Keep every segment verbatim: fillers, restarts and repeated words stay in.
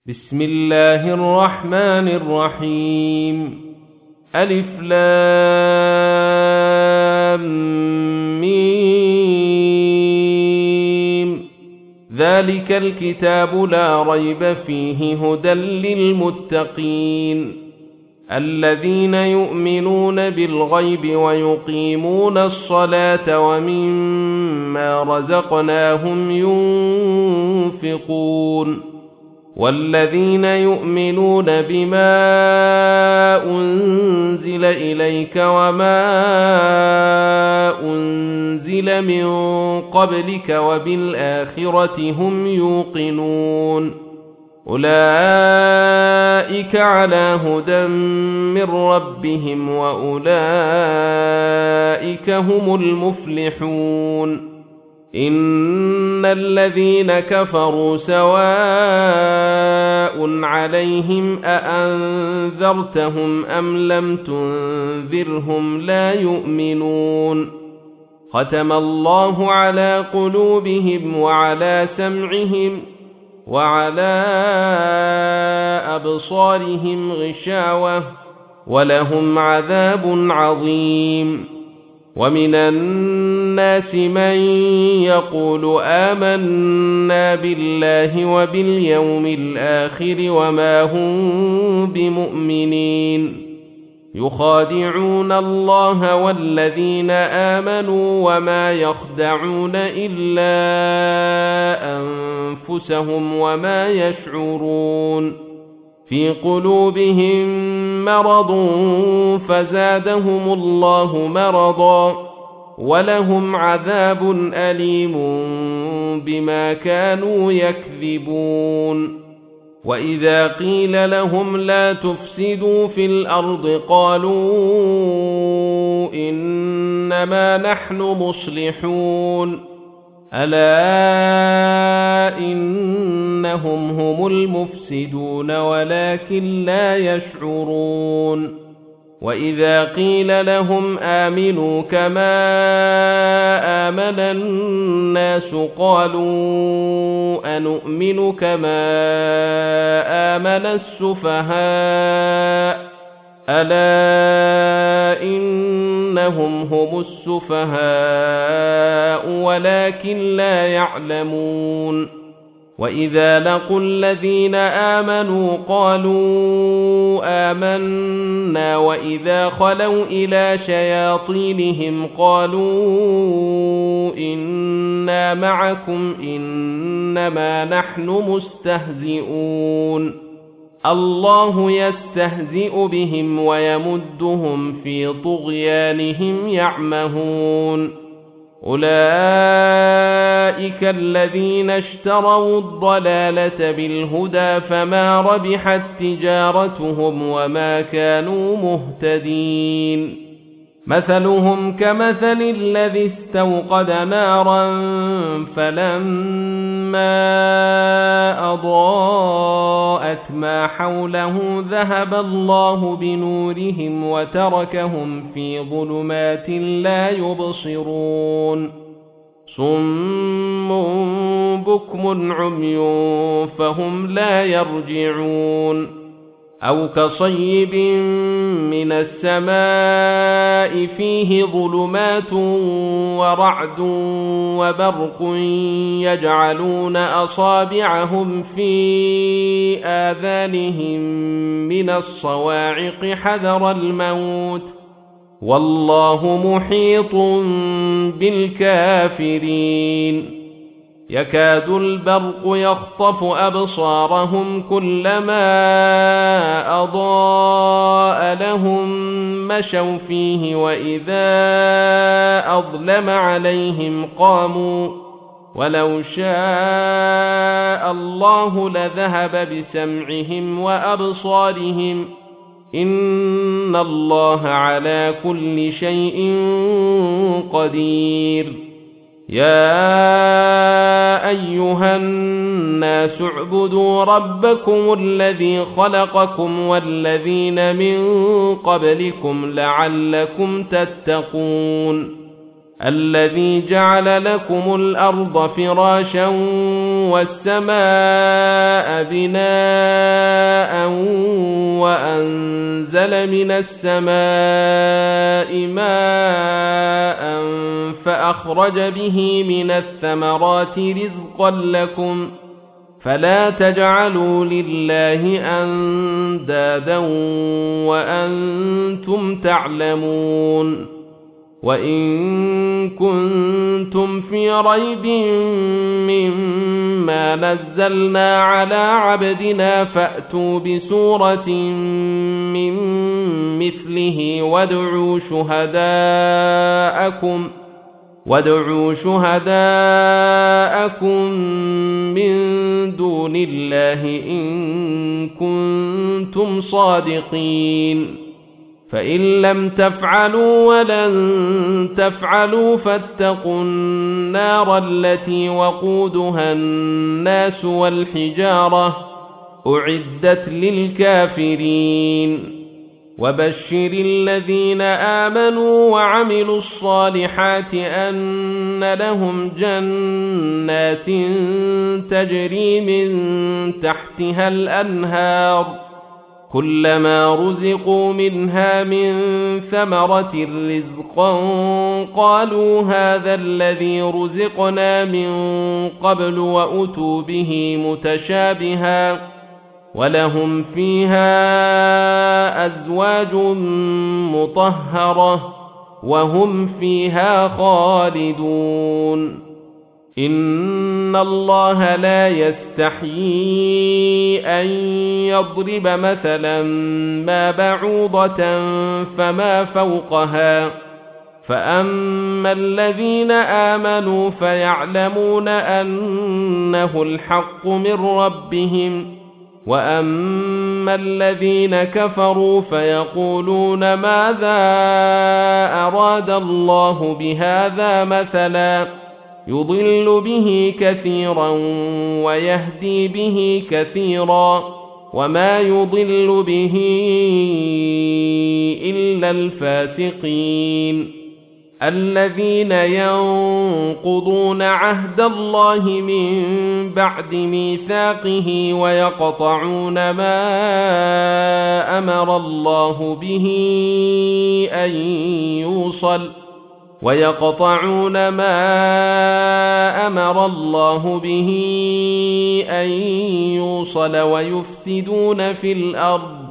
بسم الله الرحمن الرحيم. ألف لام ميم. ذلك الكتاب لا ريب فيه هدى للمتقين الذين يؤمنون بالغيب ويقيمون الصلاة ومما رزقناهم ينفقون والذين يؤمنون بما أنزل إليك وما أنزل من قبلك وبالآخرة هم يوقنون أولئك على هدى من ربهم وأولئك هم المفلحون. إن الذين كفروا سواء عليهم أأنذرتهم أم لم تنذرهم لا يؤمنون. ختم الله على قلوبهم وعلى سمعهم وعلى أبصارهم غشاوة ولهم عذاب عظيم. ومن الناس من يقول آمنا بالله وباليوم الآخر وما هم بمؤمنين يخادعون الله والذين آمنوا وما يخدعون إلا أنفسهم وما يشعرون. في قلوبهم مرض فزادهم الله مرضا ولهم عذاب أليم بما كانوا يكذبون. وإذا قيل لهم لا تفسدوا في الأرض قالوا إنما نحن مصلحون ألا إنهم هم المفسدون ولكن لا يشعرون. وإذا قيل لهم آمنوا كما آمن الناس قالوا أنؤمن كما آمن السفهاء ألا إنهم هم السفهاء ولكن لا يعلمون. وإذا لقوا الذين آمنوا قالوا آمنا وإذا خلوا إلى شياطينهم قالوا إنا معكم إنما نحن مستهزئون الله يستهزئ بهم ويمدهم في طغيانهم يعمهون. أولئك الذين اشتروا الضلالة بالهدى فما ربحت تجارتهم وما كانوا مهتدين. مثلهم كمثل الذي استوقد نارا فلما أضاءت ما حوله ذهب الله بنورهم وتركهم في ظلمات لا يبصرون. صم بكم عمي فهم لا يرجعون. أو كصيب من السماء فيه ظلمات ورعد وبرق يجعلون أصابعهم في آذانهم من الصواعق حذر الموت والله محيط بالكافرين. يكاد البرق يخطف أبصارهم كلما أضاء لهم مشوا فيه وإذا أظلم عليهم قاموا ولو شاء الله لذهب بسمعهم وأبصارهم إن الله على كل شيء قدير. يا أيها الناس اعبدوا ربكم الذي خلقكم والذين من قبلكم لعلكم تتقون الذي جعل لكم الأرض فراشا والسماء بناء وأنزل من السماء ماء فأخرج به من الثمرات رزقا لكم فلا تجعلوا لله أندادا وأنتم تعلمون وإن كنتم في ريب مما نزلنا على عبدنا فأتوا بسورة من مثله وادعوا شهداءكم وادعوا شهداءكم من دون الله إن كنتم صادقين فإن لم تفعلوا ولن تفعلوا فاتقوا النار التي وقودها الناس والحجارة أعدت للكافرين وبشر الذين آمنوا وعملوا الصالحات أن لهم جنات تجري من تحتها الأنهار كلما رزقوا منها من ثمرة رزقا قالوا هذا الذي رزقنا من قبل وأتوا به متشابها ولهم فيها أزواج مطهرة وهم فيها خالدون إن الله لا يستحيي أن يضرب مثلا ما بعوضة فما فوقها فأما الذين آمنوا فيعلمون أنه الحق من ربهم وأما الذين كفروا فيقولون ماذا أراد الله بهذا مثلا يضل به كثيرا ويهدي به كثيرا وما يضل به إلا الفاسقين الذين ينقضون عهد الله من بعد ميثاقه ويقطعون ما أمر الله به أن يوصل ويقطعون ما أمر الله به أن يوصل ويفسدون في الأرض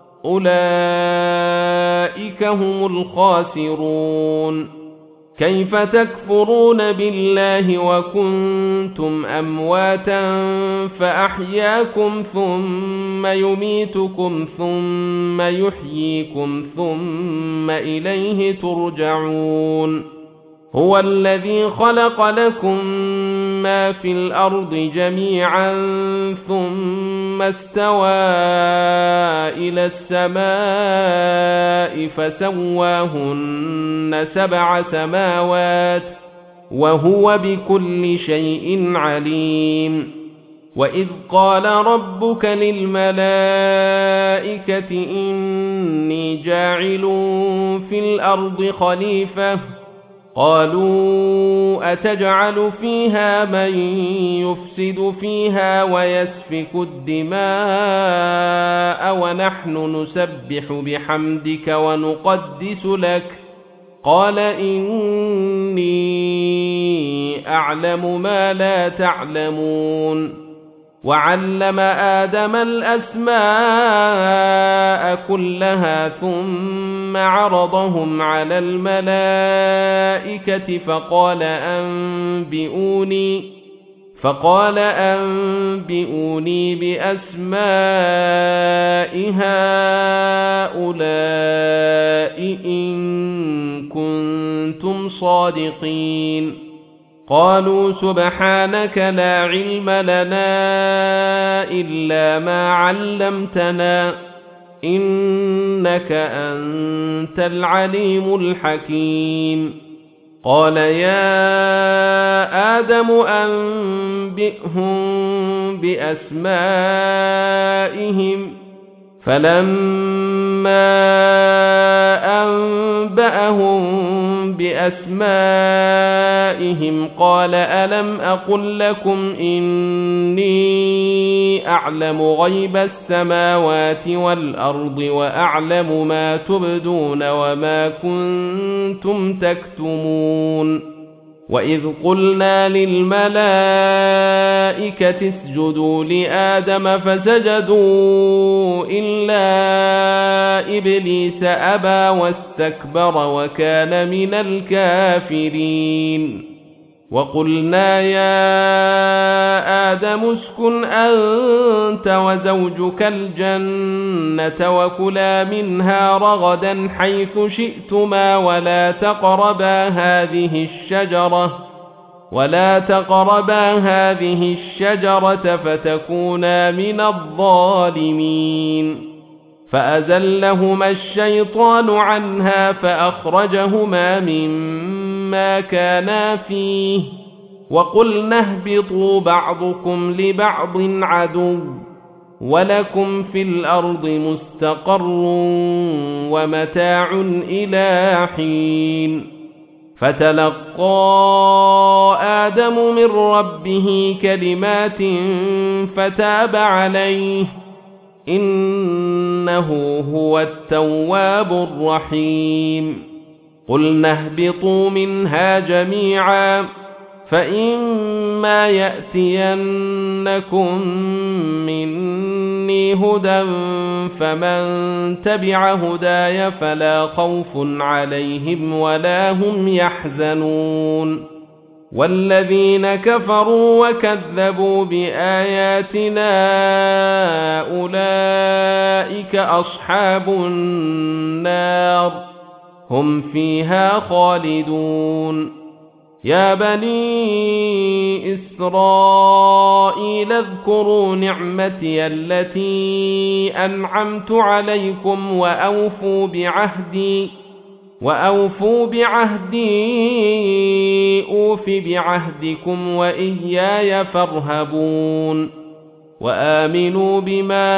أولئك هم الخاسرون كيف تكفرون بالله وكنتم أمواتا فأحياكم ثم يميتكم ثم يحييكم ثم إليه ترجعون هو الذي خلق لكم ما في الأرض جميعا ثم استوى إلى السماء فسواهن سبع سماوات وهو بكل شيء عليم وإذ قال ربك للملائكة إني جاعل في الأرض خليفة قالوا أتجعل فيها من يفسد فيها ويسفك الدماء ونحن نسبح بحمدك ونقدس لك قال إني أعلم ما لا تعلمون وعلم آدم الأسماء كلها ثم عرضهم على الملائكة فقال أنبئوني فقال أنبئوني بأسماء هؤلاء إن كنتم صادقين قالوا سبحانك لا علم لنا إلا ما علمتنا إنك أنت العليم الحكيم قال يا آدم أنبئهم بأسمائهم فلما أنبأهم بأسمائهم بأسمائهم قال ألم أقل لكم إني أعلم غيب السماوات والأرض وأعلم ما تبدون وما كنتم تكتمون وإذ قلنا للملائكة اسجدوا لآدم فسجدوا إلا إبليس أبى واستكبر وكان من الكافرين وقلنا يا آدم اسكن أنت وزوجك الجنة وكلا منها رغدا حيث شئتما ولا تقربا هذه الشجرة ولا تقربا هذه الشجرة فتكونا من الظالمين فأزلهما الشيطان عنها فأخرجهما مما كانا فيه وقلنا اهبطوا بعضكم لبعض عدو ولكم في الأرض مستقر ومتاع إلى حين فتلقى آدم من ربه كلمات فتاب عليه إنه هو التواب الرحيم قلنا اهبطوا منها جميعا فإما يأتينكم مني هدى فمن تبع هداي فلا خوف عليهم ولا هم يحزنون والذين كفروا وكذبوا بآياتنا أولئك أصحاب النار هم فيها خالدون يا بني إسرائيل اذكروا نعمتي التي أنعمت عليكم وأوفوا بعهدي وأوفوا بعهدي أوف بعهدكم وإياي فارهبون وآمنوا بما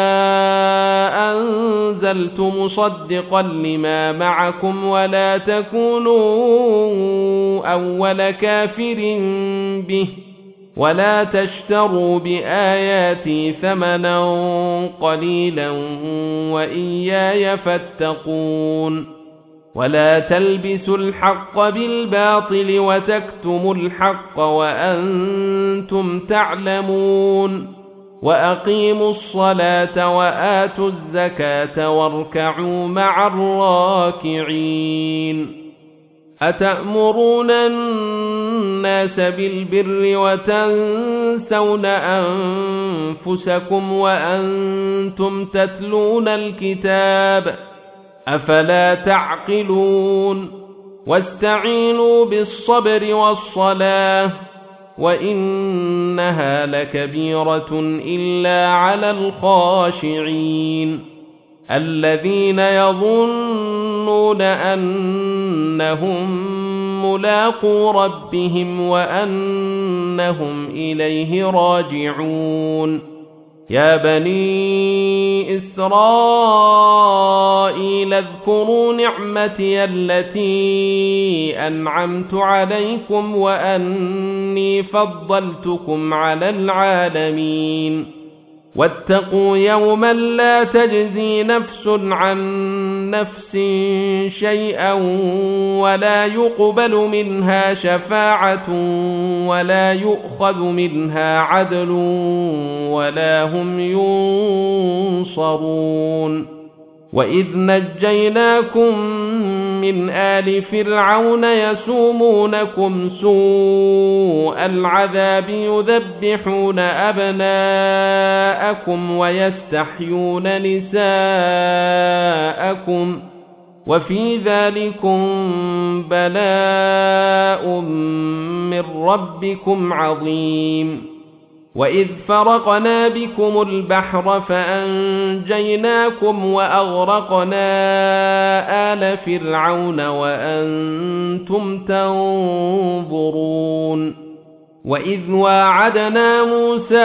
أنزلت مصدقا لما معكم ولا تكونوا أول كافر به ولا تشتروا بآياتي ثمنا قليلا وإياي فاتقون ولا تلبسوا الحق بالباطل وتكتموا الحق وأنتم تعلمون وأقيموا الصلاة وآتوا الزكاة واركعوا مع الراكعين أتأمرون الناس بالبر وتنسون أنفسكم وأنتم تتلون الكتاب أفلا تعقلون واستعينوا بالصبر والصلاة وإنها لكبيرة إلا على الخاشعين الذين يظنون أنهم ملاقو ربهم وأنهم إليه راجعون يا بني إسرائيل اذكروا نعمتي التي أنعمت عليكم وأني فضلتكم على العالمين واتقوا يوما لا تجزي نفس عن نفس شيئا ولا يقبل منها شفاعة ولا يؤخذ منها عدل ولا هم ينصرون وإذ نجيناكم من آل فرعون يسومونكم سوء العذاب يذبحون أبناءكم ويستحيون نساءكم وفي ذلكم بلاء من ربكم عظيم وإذ فرقنا بكم البحر فأنجيناكم وأغرقنا آل فرعون وأنتم تنظرون وإذ واعدنا موسى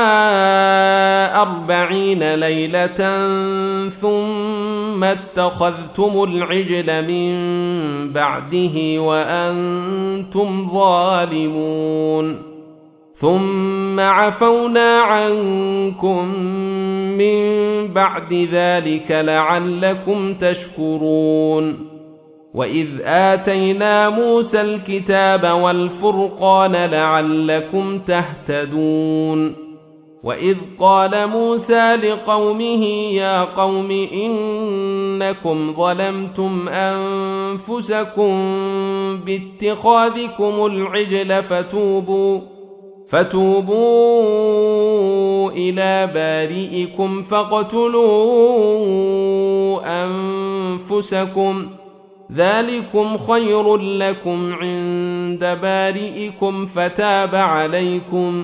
أربعين ليلة ثم اتخذتم العجل من بعده وأنتم ظالمون ثم عفونا عنكم من بعد ذلك لعلكم تشكرون وإذ آتينا موسى الكتاب والفرقان لعلكم تهتدون وإذ قال موسى لقومه يا قوم إنكم ظلمتم أنفسكم باتخاذكم العجل فتوبوا فتوبوا إلى بارئكم فاقتلوا أنفسكم ذلكم خير لكم عند بارئكم فتاب عليكم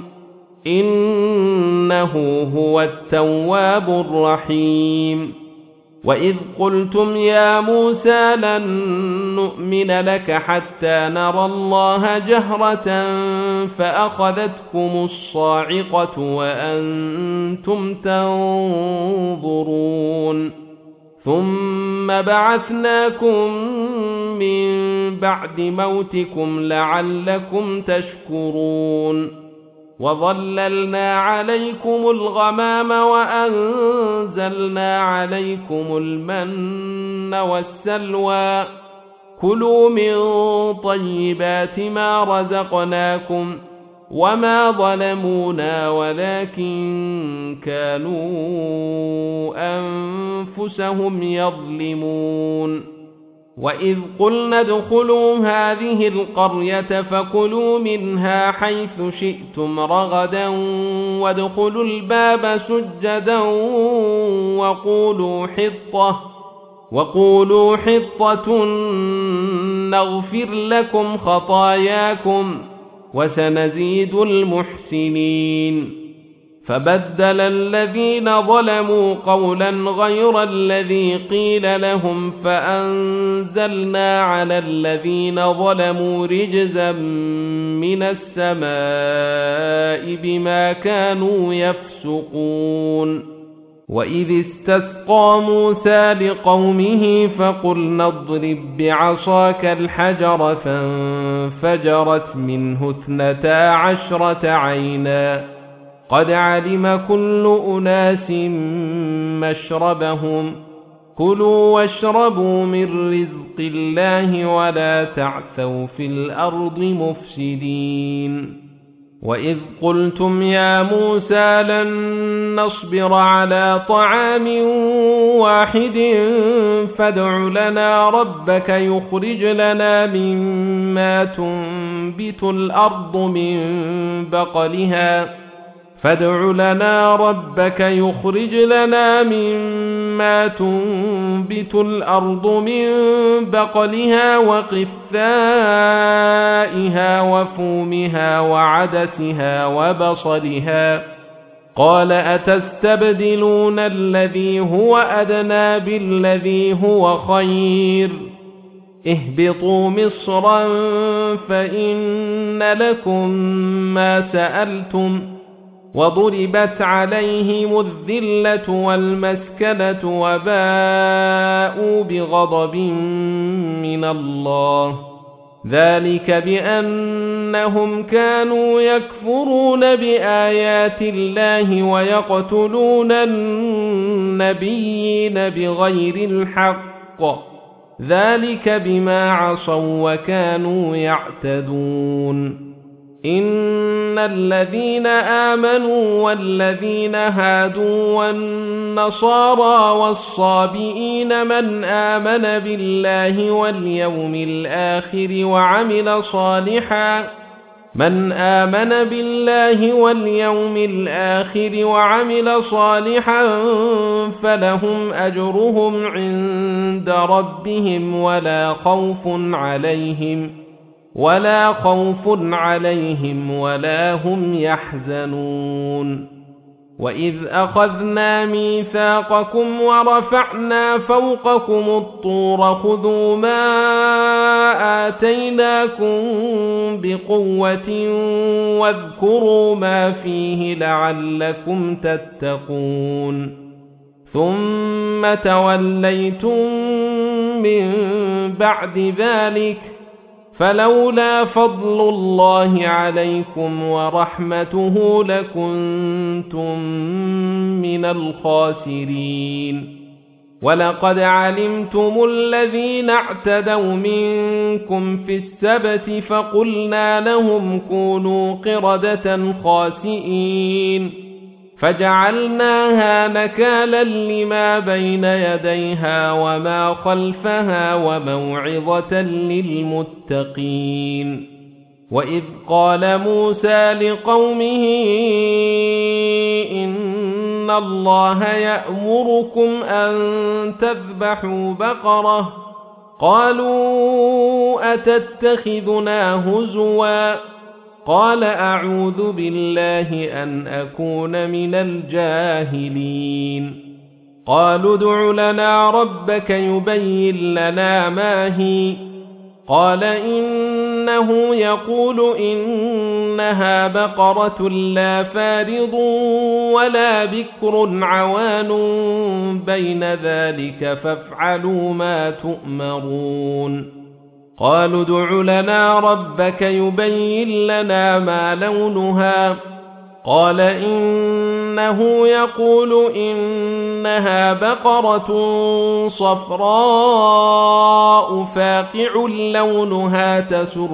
إنه هو التواب الرحيم وإذ قلتم يا موسى لن نؤمن لك حتى نرى الله جهرة فأخذتكم الصاعقة وأنتم تنظرون ثم بعثناكم من بعد موتكم لعلكم تشكرون وظللنا عليكم الغمام وأنزلنا عليكم المن والسلوى كلوا من طيبات ما رزقناكم وما ظلمونا ولكن كانوا أنفسهم يظلمون وإذ قلنا ادخلوا هذه القرية فكلوا منها حيث شئتم رغدا وادخلوا الباب سجدا وقولوا حطة وقولوا حطة نغفر لكم خطاياكم وسنزيد المحسنين فبدل الذين ظلموا قولا غير الذي قيل لهم فأنزلنا على الذين ظلموا رجزا من السماء بما كانوا يفسقون وإذ استسقى موسى لقومه فقلنا اضرب بعصاك الحجر فانفجرت منه اثنتا عشرة عينا قد علم كل أناس مشربهم كلوا واشربوا من رزق الله ولا تعثوا في الأرض مفسدين وإذ قلتم يا موسى لن نصبر على طعام واحد فادع لنا ربك يخرج لنا مما تنبت الأرض من بقلها فادع لنا ربك يخرج لنا مما تنبت الأرض من بقلها وقثائها وفومها وعدسها وبصلها قال أتستبدلون الذي هو أدنى بالذي هو خير اهبطوا مصرا فإن لكم ما سألتم وضربت عليهم الذلة والمسكنة وباءوا بغضب من الله ذلك بأنهم كانوا يكفرون بآيات الله ويقتلون النبيين بغير الحق ذلك بما عصوا وكانوا يعتدون إن الذين آمنوا والذين هادوا والنصارى والصابئين من آمن بالله واليوم الآخر وعمل صالحا من آمن بالله واليوم الآخر وعمل صالحا فلهم أجرهم عند ربهم ولا خوف عليهم ولا خوف عليهم ولا هم يحزنون وَإِذْ أَخَذْنَا مِيثَاقَكُمْ وَرَفَعْنَا فَوْقَكُمُ الطُّورَ خُذُوا مَا آتَيْنَاكُمْ بِقُوَّةٍ وَاذْكُرُوا مَا فِيهِ لَعَلَّكُمْ تَتَّقُونَ ثُمَّ تَوَلَّيْتُمْ مِنْ بَعْدِ ذَلِكَ فَلَوْلَا فَضْلُ اللَّهِ عَلَيْكُمْ وَرَحْمَتُهُ لَكُنْتُمْ مِنَ الْخَاسِرِينَ وَلَقَدْ عَلِمْتُمُ الَّذِينَ اعْتَدَوْا مِنكُمْ فِي السَّبْتِ فَقُلْنَا لَهُمْ كُونُوا قِرَدَةً خَاسِئِينَ فَجَعَلْنَاهَا نَكَالًا لِمَا بَيْنَ يَدَيْهَا وَمَا خَلْفَهَا وَمَوْعِظَةً لِلْمُتَّقِينَ وَإِذْ قَالَ مُوسَى لِقَوْمِهِ إِنَّ اللَّهَ يَأْمُرُكُمْ أَن تَذْبَحُوا بَقَرَةً قَالُوا أَتَتَّخِذُنَا هُزُوًا قَالَ أَعُوذُ بِاللَّهِ أَنْ أَكُونَ مِنَ الْجَاهِلِينَ قَالُوا ادْعُ لَنَا رَبَّكَ يُبَيِّن لَّنَا مَا هِيَ قَالَ إِنَّهُ يَقُولُ إِنَّهَا بَقَرَةٌ لَّا فَارِضٌ وَلَا بِكْرٌ عَوَانٌ بَيْنَ ذَلِكَ فَافْعَلُوا مَا تُؤْمَرُونَ قَالُوا ادْعُ لَنَا رَبَّكَ يُبَيِّن لَّنَا مَا لَوْنُهَا قَالَ إِنَّهُ يَقُولُ إِنَّهَا بَقَرَةٌ صَفْرَاءُ فَاقِعٌ لَّوْنُهَا تَسُرُّ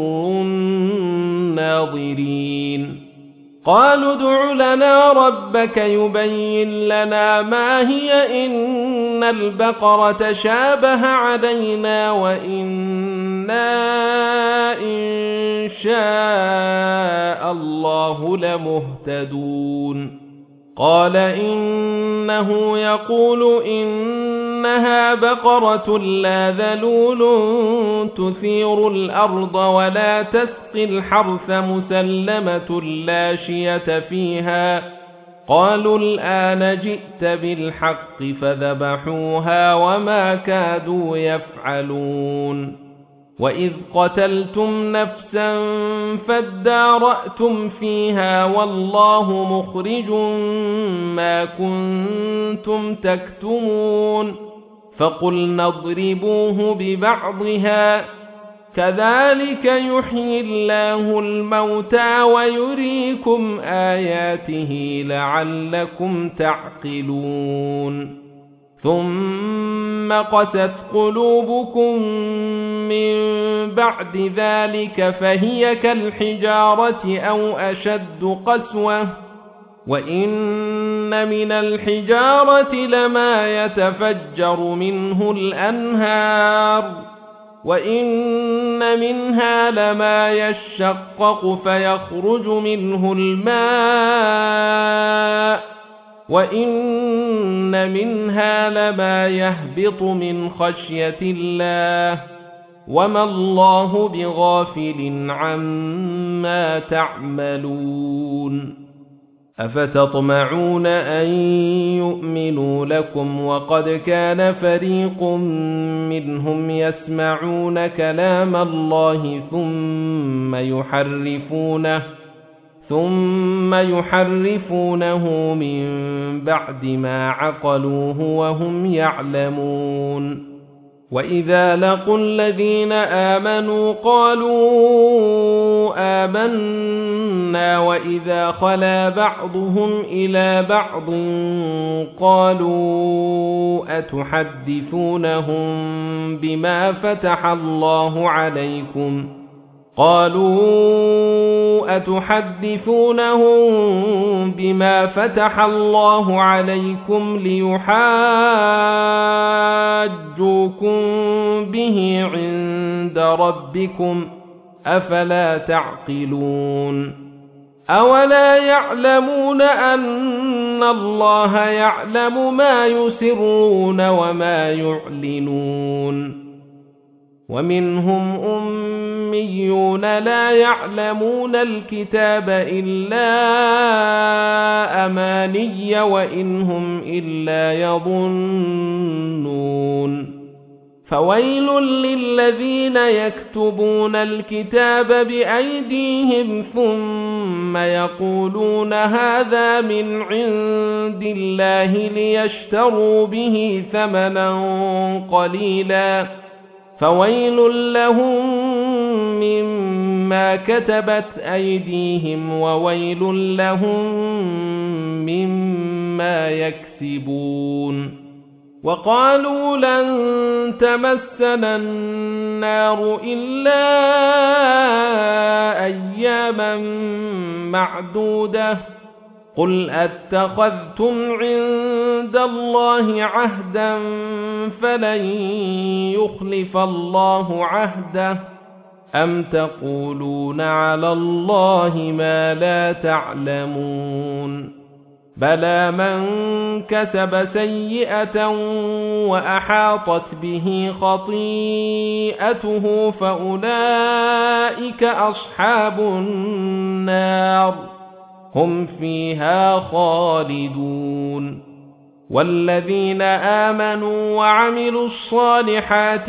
النَّاظِرِينَ قَالُوا ادْعُ لَنَا رَبَّكَ يُبَيِّن لَّنَا مَا هِيَ إِنَّ الْبَقَرَةَ شَابَهَ عَلَيْنَا وَإِنَّا إِن شَاءَ اللَّهُ لَمُهْتَدُونَ قَالَ إِنَّهُ يَقُولُ إِنَّهَا بَقَرَةٌ لَّا ذَلُولٌ تُثِيرُ الْأَرْضَ وَلَا تَسْقِي الْحَرْثَ مُسَلَّمَةٌ لَّا شِيَةَ فِيهَا قَالُوا الْآنَ جِئْتَ بِالْحَقِّ فَذَبَحُوهَا وَمَا كَادُوا يَفْعَلُونَ وَإِذْ قَتَلْتُمْ نَفْسًا فَادَّارَأْتُمْ فِيهَا وَاللَّهُ مُخْرِجٌ مَا كُنتُمْ تَكْتُمُونَ فَقُلْنَا اضْرِبُوهُ بِبَعْضِهَا كَذَلِكَ يُحْيِي اللَّهُ الْمَوْتَى وَيُرِيكُمْ آيَاتِهِ لَعَلَّكُمْ تَعْقِلُونَ ثُمَّ قَسَتْ قُلُوبُكُم مِّن بَعْدِ ذَلِكَ فَهِيَ كَالْحِجَارَةِ أَوْ أَشَدُّ قَسْوَةً وَإِنَّ مِنَ الْحِجَارَةِ لَمَا يَتَفَجَّرُ مِنْهُ الْأَنْهَارُ وَإِنَّ مِنْهَا لَمَا يَشَّقَّقُ فَيَخْرُجُ مِنْهُ الْمَاءُ وَإِنَّ مِنْهَا لَمَا يَهْبِطُ مِنْ خَشْيَةِ اللَّهِ وَمَا اللَّهُ بِغَافِلٍ عَمَّا تَعْمَلُونَ أَفَتَطْمَعُونَ أَن يُؤْمِنُوا لَكُمْ وَقَدْ كَانَ فَرِيقٌ مِّنْهُمْ يَسْمَعُونَ كَلَامَ اللَّهِ ثُمَّ يُحَرِّفُونَهُ ثُمَّ يُحَرِّفُونَهُ مِن بَعْدِ مَا عَقَلُوهُ وَهُمْ يَعْلَمُونَ وَإِذَا لَقُوا الَّذِينَ آمَنُوا قَالُوا آمَنَّا وَإِذَا خَلَا بَعْضُهُمْ إِلَى بَعْضٍ قَالُوا أَتُحَدِّثُونَهُم بِمَا فَتَحَ اللَّهُ عَلَيْكُمْ قالوا أتحدثونهم بما فتح الله عليكم ليحاجوكم به عند ربكم أفلا تعقلون أولا يعلمون أن الله يعلم ما يسرون وما يعلنون ومنهم أميون لا يعلمون الكتاب إلا أماني وإن هم إلا يظنون فويل للذين يكتبون الكتاب بأيديهم ثم يقولون هذا من عند الله ليشتروا به ثمنا قليلا فويل لهم مما كتبت أيديهم وويل لهم مما يكسبون وقالوا لن تمسنا النار إلا أياما معدودة قل أتخذتم عند الله عهدا فلن يخلف الله عهده أم تقولون على الله ما لا تعلمون بلى من كسب سيئة وأحاطت به خطيئته فأولئك أصحاب النار هم فيها خالدون والذين آمنوا وعملوا الصالحات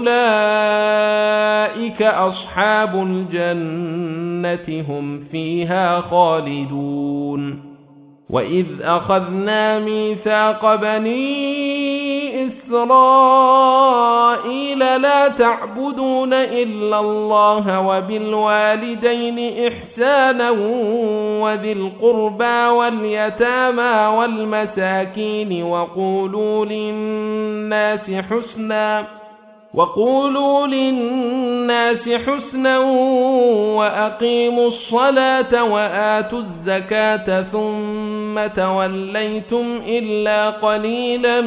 أولئك أصحاب الجنة هم فيها خالدون وإذ أخذنا ميثاق بني إسرائيل لا تعبدون إلا الله وبالوالدين إحسانا وذي القربى واليتامى والمساكين وقولوا للناس حسنا وقولوا للناس حسنا وأقيموا الصلاة وآتوا الزكاة ثم توليتم إلا قليلا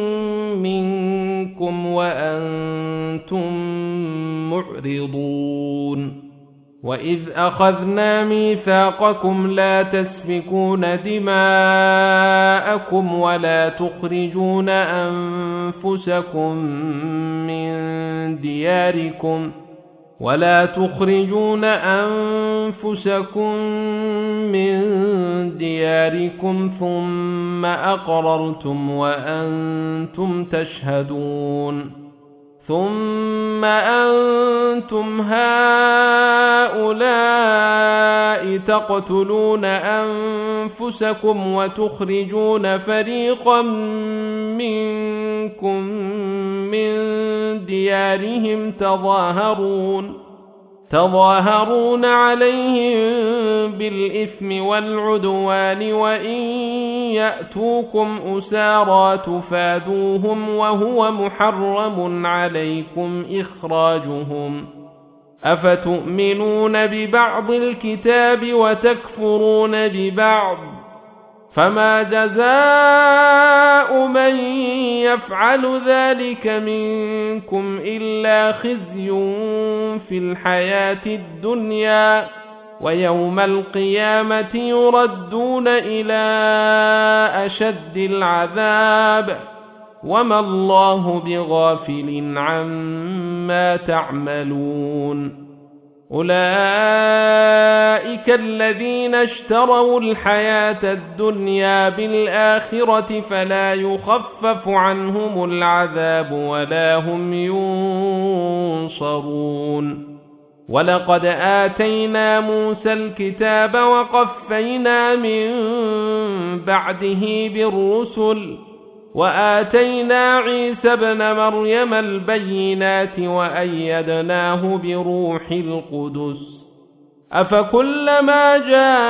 منكم وأنتم معرضون وإذ أخذنا ميثاقكم لا تسفكون دماءكم ولا تخرجون أنفسكم من دياركم ولا تخرجون أنفسكم من دياركم ثم أقررتم وأنتم تشهدون ثم أنتم هؤلاء تقتلون أنفسكم وتخرجون فريقا منكم من ديارهم تظاهرون تظاهرون عليهم بالإثم والعدوان وإن يأتوكم أسارى تفادوهم وهو محرم عليكم إخراجهم أفتؤمنون ببعض الكتاب وتكفرون ببعض فما جزاء من يفعل ذلك منكم إلا خزي في الحياة الدنيا ويوم القيامة يردون إلى أشد العذاب وما الله بغافل عما تعملون أولئك الذين اشتروا الحياة الدنيا بالآخرة فلا يخفف عنهم العذاب ولا هم ينصرون ولقد آتينا موسى الكتاب وقفينا من بعده بالرسل وآتينا عيسى ابن مريم البينات وأيدناه بروح القدس أفكلما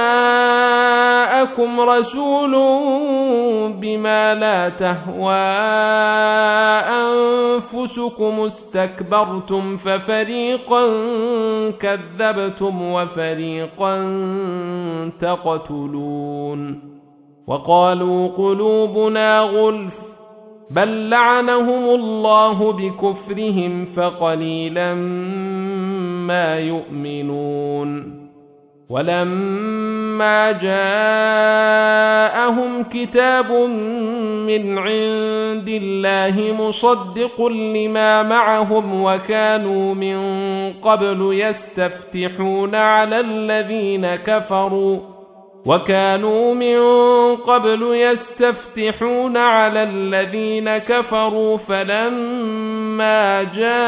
جاءكم رسول بما لا تهوى أنفسكم استكبرتم ففريقا كذبتم وفريقا تقتلون وقالوا قلوبنا غلف بل لعنهم الله بكفرهم فقليلا ما يؤمنون ولما جاءهم كتاب من عند الله مصدق لما معهم وكانوا من قبل يستفتحون على الذين كفروا وكانوا من قبل يستفتحون على الذين كفروا فلما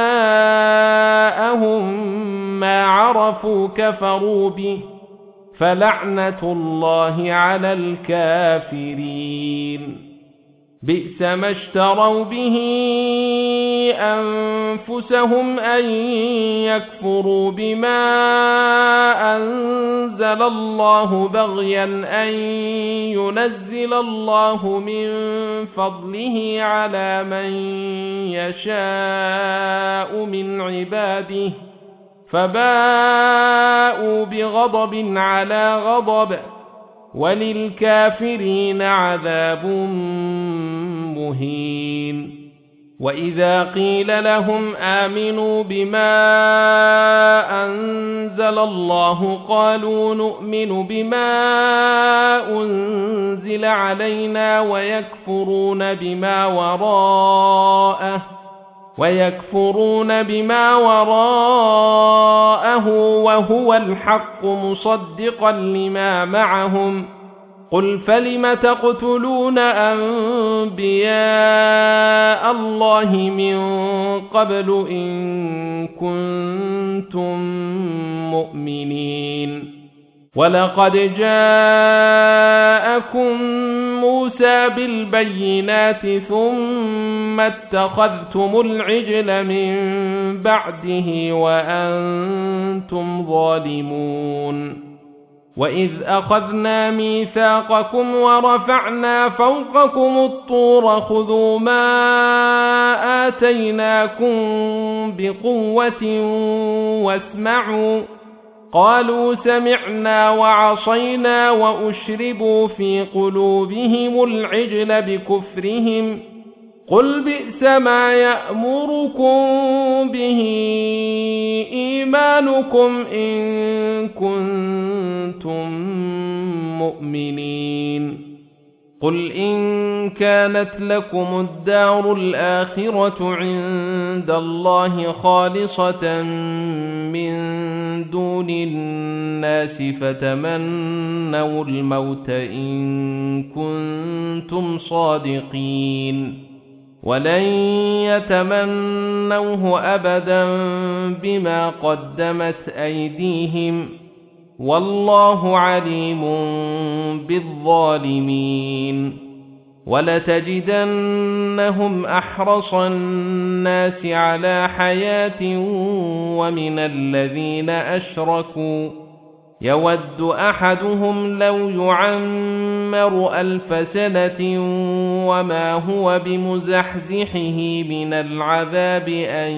جاءهم ما عرفوا كفروا به فلعنة الله على الكافرين بئس ما اشتروا به أنفسهم أن يكفروا بما أنزل الله بغيا أن ينزل الله من فضله على من يشاء من عباده فباءوا بغضب على غضب وللكافرين عذاب مهين وإذا قيل لهم آمنوا بما أنزل الله قالوا نؤمن بما أنزل علينا ويكفرون بما وراءه ويكفرون بما وراءه وهو الحق مصدقا لما معهم قل فلم تقتلون أنبياء الله من قبل إن كنتم مؤمنين ولقد جاءكم موسى بالبينات ثم اتخذتم العجل من بعده وأنتم ظالمون وإذ أخذنا ميثاقكم ورفعنا فوقكم الطور خذوا ما آتيناكم بقوة واسمعوا قالوا سمعنا وعصينا وأشربوا في قلوبهم العجل بكفرهم قل بئس ما يأمركم به إيمانكم إن كنتم مؤمنين قل إن كانت لكم الدار الآخرة عند الله خالصة من دون الناس فتمنوا الموت إن كنتم صادقين ولن يتمنوه أبدا بما قدمت أيديهم والله عليم بالظالمين ولتجدنهم أحرص الناس على حياة ومن الذين أشركوا يود أحدهم لو يعمر ألف سنة وما هو بمزحزحه من العذاب أن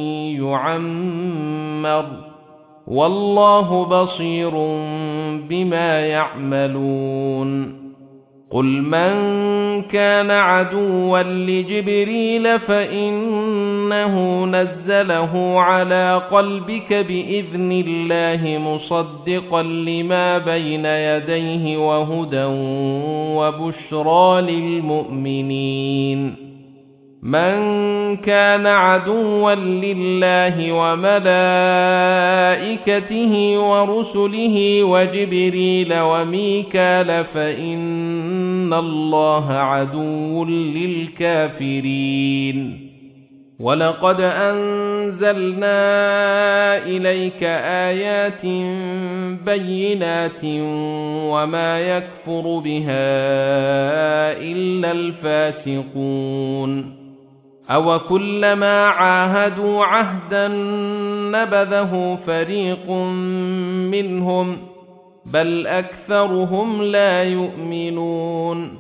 يعمر والله بصير بما يعملون قل من كان عدوا لجبريل فإنه نزله على قلبك بإذن الله مصدقا لما بين يديه وهدى وبشرى للمؤمنين من كان عدوا لله وملائكته ورسله وجبريل وميكال فإن الله عدو للكافرين ولقد أنزلنا إليك آيات بينات وما يكفر بها إلا الفاسقون أو كلما عاهدوا عهدا نبذه فريق منهم بل أكثرهم لا يؤمنون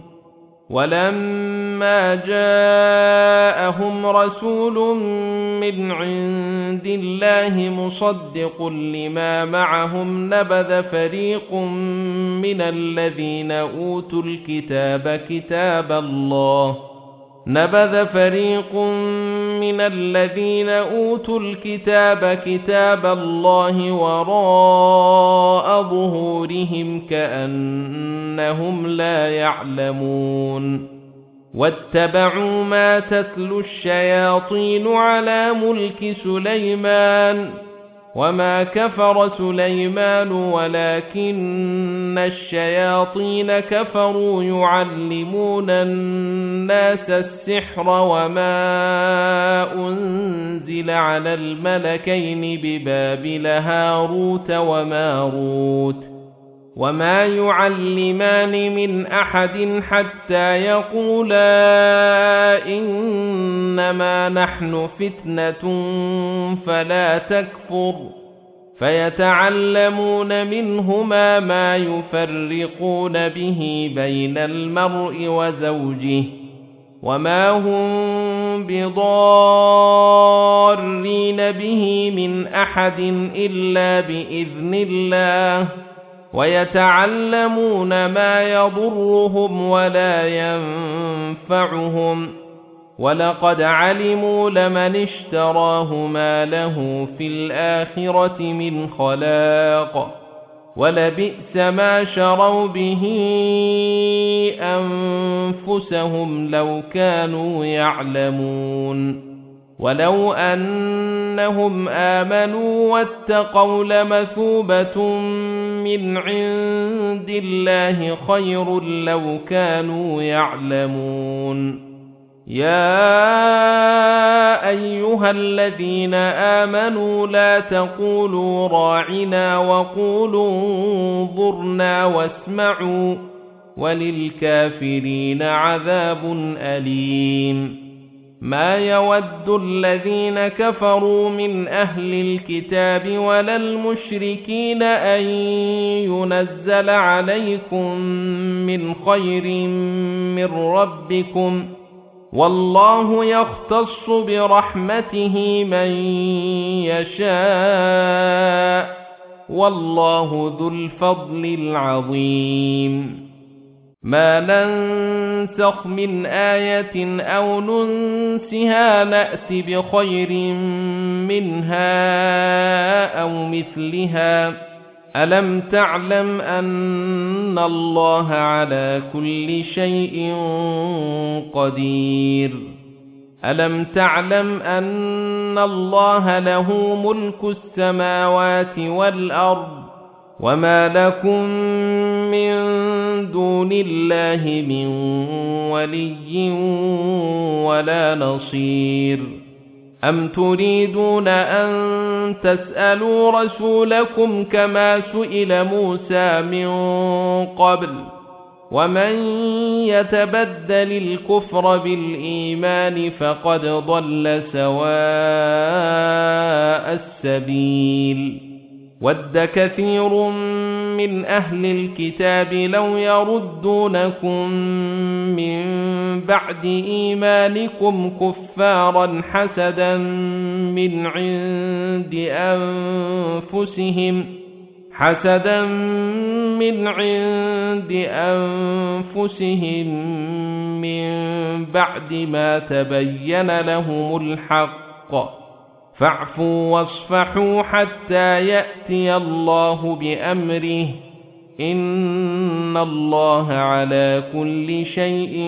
ولما جاءهم رسول من عند الله مصدق لما معهم نبذ فريق من الذين أوتوا الكتاب كتاب الله نبذ فريق من الذين أوتوا الكتاب كتاب الله وراء ظهورهم كأنهم لا يعلمون واتبعوا ما تتلو الشياطين على ملك سليمان وما كفر سليمان ولكن الشياطين كفروا يعلمون الناس السحر وما أنزل على الملكين ببابل هاروت وماروت وما يعلمان من أحد حتى يقولا إنما نحن فتنة فلا تكفر فيتعلمون منهما ما يفرقون به بين المرء وزوجه وما هم بضارين به من أحد إلا بإذن الله ويتعلمون ما يضرهم ولا ينفعهم ولقد علموا لمن اشتراه ما له في الآخرة من خلاق ولبئس ما شروا به أنفسهم لو كانوا يعلمون ولو أنهم آمنوا واتقوا لمثوبة من عند الله خير لو كانوا يعلمون يا أيها الذين آمنوا لا تقولوا راعنا وقولوا انظرنا واسمعوا وللكافرين عذاب أليم ما يود الذين كفروا من أهل الكتاب ولا المشركين أن ينزل عليكم من خير من ربكم والله يختص برحمته من يشاء والله ذو الفضل العظيم ما ننسخ من آية أو ننسها نأت بخير منها أو مثلها ألم تعلم أن الله على كل شيء قدير ألم تعلم أن الله له ملك السماوات والأرض وما لكم من دون الله من ولي ولا نصير أم تريدون أن تسألوا رسولكم كما سئل موسى من قبل ومن يتبدل الكفر بالإيمان فقد ضل سواء السبيل ود كثير من أهل الكتاب لو يردونكم من بعد إيمانكم كفارا حسدا من عند أنفسهم حسدا من عند أنفسهم من بعد ما تبين لهم الحق فاعفوا واصفحوا حتى يأتي الله بأمره إن الله على كل شيء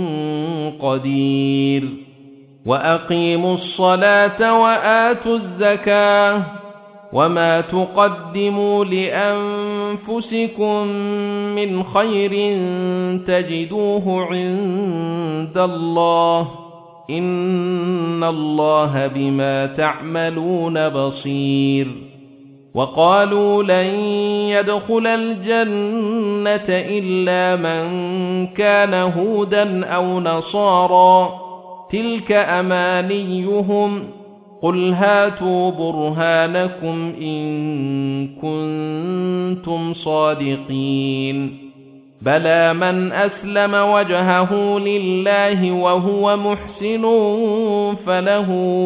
قدير وأقيموا الصلاة وآتوا الزكاة وما تقدموا لأنفسكم من خير تجدوه عند الله إن الله بما تعملون بصير وقالوا لن يدخل الجنة إلا من كان هودا أو نصارى تلك أمانيهم قل هاتوا برهانكم إن كنتم صادقين بلى من أسلم وجهه لله وهو محسن فله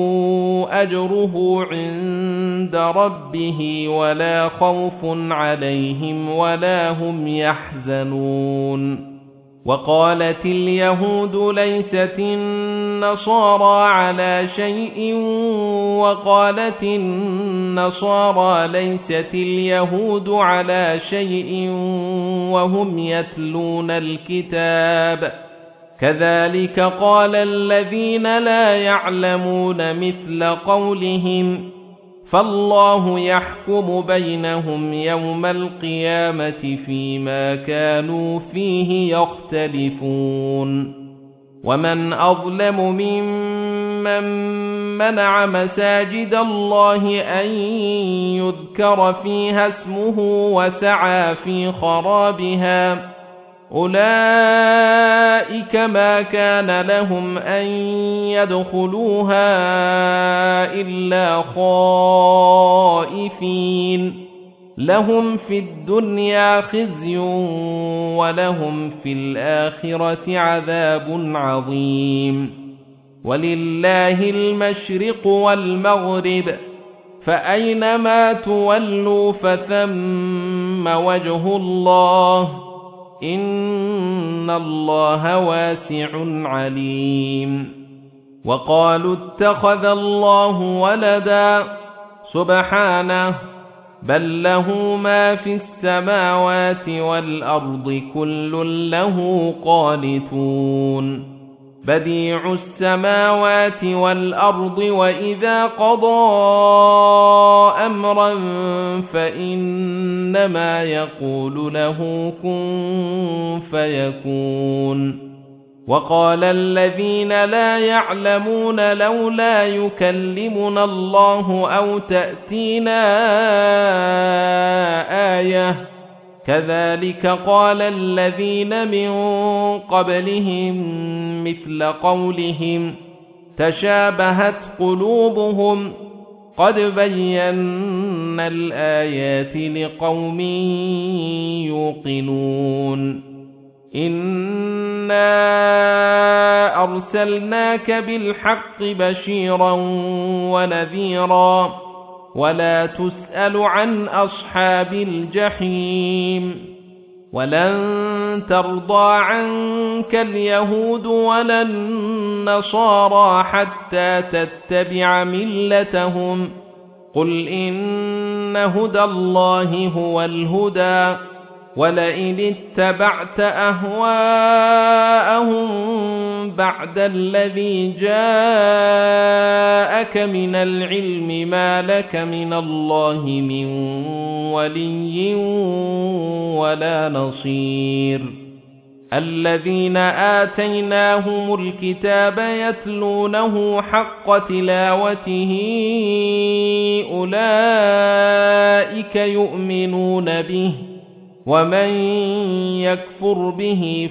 أجره عند ربه ولا خوف عليهم ولا هم يحزنون وقالت اليهود ليست النصارى على شيء وقالت النصارى ليست اليهود على شيء وهم يتلون الكتاب كذلك قال الذين لا يعلمون مثل قولهم فالله يحكم بينهم يوم القيامة فيما كانوا فيه يختلفون ومن أظلم ممن منع مساجد الله أن يذكر فيها اسمه وسعى في خرابها أولئك ما كان لهم أن يدخلوها إلا خائفين لهم في الدنيا خزي ولهم في الآخرة عذاب عظيم ولله المشرق والمغرب فأينما تولوا فثم وجه الله إن الله واسع عليم وقالوا اتخذ الله ولدا سبحانه بل له ما في السماوات والأرض كل له قانتون بديع السماوات والأرض وإذا قضى أمرا فإنما يقول له كن فيكون وقال الذين لا يعلمون لولا يكلمنا الله أو تأتينا آية كذلك قال الذين من قبلهم مثل قولهم تشابهت قلوبهم قد بينا الآيات لقوم يوقنون إنا أرسلناك بالحق بشيرا ونذيرا ولا تسأل عن أصحاب الجحيم ولن ترضى عنك اليهود ولا النصارى حتى تتبع ملتهم قل إن هدى الله هو الهدى ولئن اتبعت أهواءهم بعد الذي جاءك من العلم ما لك من الله من ولي ولا نصير الذين آتيناهم الكتاب يتلونه حق تلاوته أولئك يؤمنون به ومن يكفر به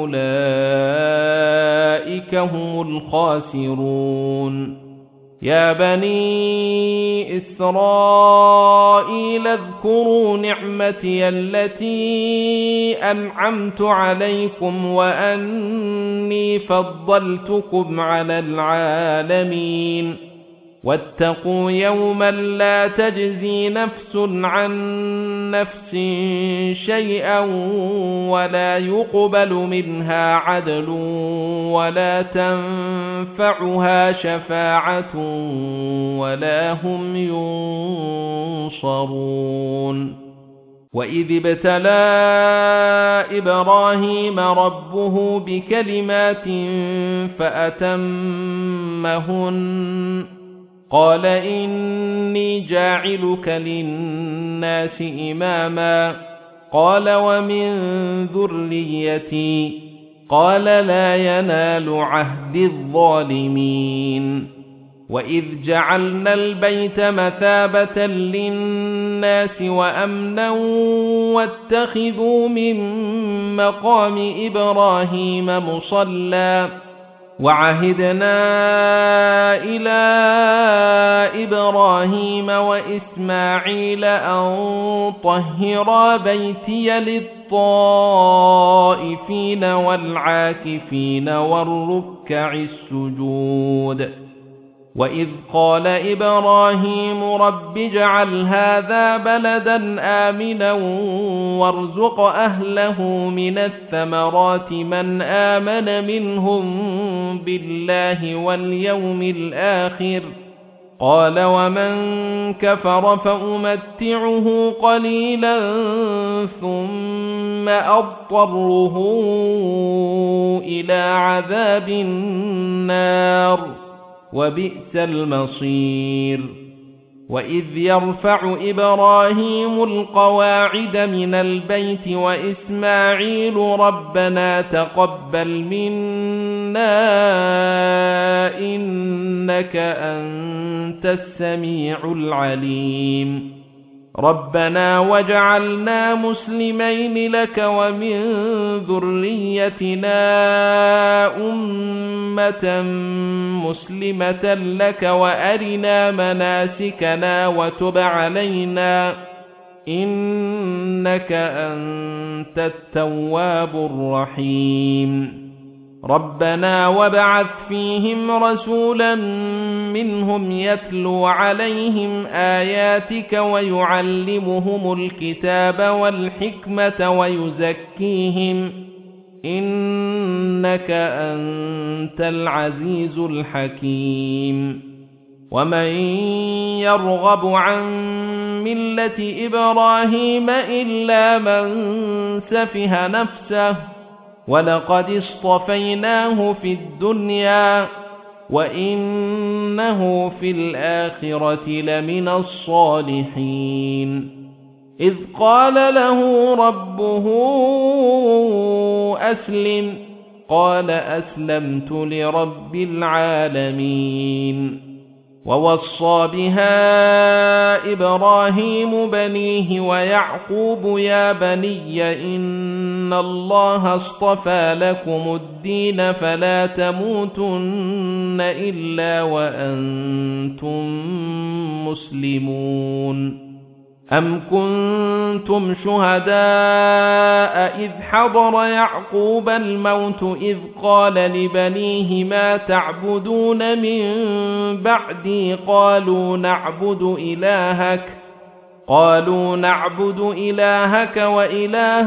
فأولئك هم الخاسرون يا بني إسرائيل اذكروا نعمتي التي أنعمت عليكم وأني فضلتكم على العالمين واتقوا يوما لا تجزي نفس عن نفس شيئا ولا يقبل منها عدل ولا تنفعها شفاعة ولا هم ينصرون وإذ ابتلى إبراهيم ربه بكلمات فأتمهن قال إني جاعلك للناس إماما قال ومن ذريتي قال لا ينال عهد الظالمين وإذ جعلنا البيت مثابة للناس وأمنا واتخذوا من مقام إبراهيم مصلى وعهدنا إلى إبراهيم وإسماعيل أن طهرا بيتي للطائفين والعاكفين والركع السجود وإذ قال إبراهيم رب اجعل هذا بلدا آمنا وارزق أهله من الثمرات من آمن منهم بالله واليوم الآخر قال ومن كفر فأمتعه قليلا ثم أضطره إلى عذاب النار وبئس المصير وإذ يرفع إبراهيم القواعد من البيت وإسماعيل ربنا تقبل منا إنك أنت السميع العليم ربنا واجعلنا مسلمين لك ومن ذريتنا أمة مسلمة لك وأرنا مناسكنا وتب علينا إنك أنت التواب الرحيم ربنا وابعث فيهم رسولا منهم يتلو عليهم آياتك ويعلمهم الكتاب والحكمة ويزكيهم إنك أنت العزيز الحكيم ومن يرغب عن ملة إبراهيم إلا من سفه نفسه ولقد اصطفيناه في الدنيا وإنه في الآخرة لمن الصالحين إذ قال له ربه أسلم قال أسلمت لرب العالمين ووصى بها إبراهيم بنيه ويعقوب يا بني إن الله اصطفى لكم الدين فلا تموتن إلا وأنتم مسلمون أم كنتم شهداء إذ حضر يعقوب الموت إذ قال لبنيه ما تعبدون من بعدي قالوا نعبد إلهك قالوا نعبد إلهك وإله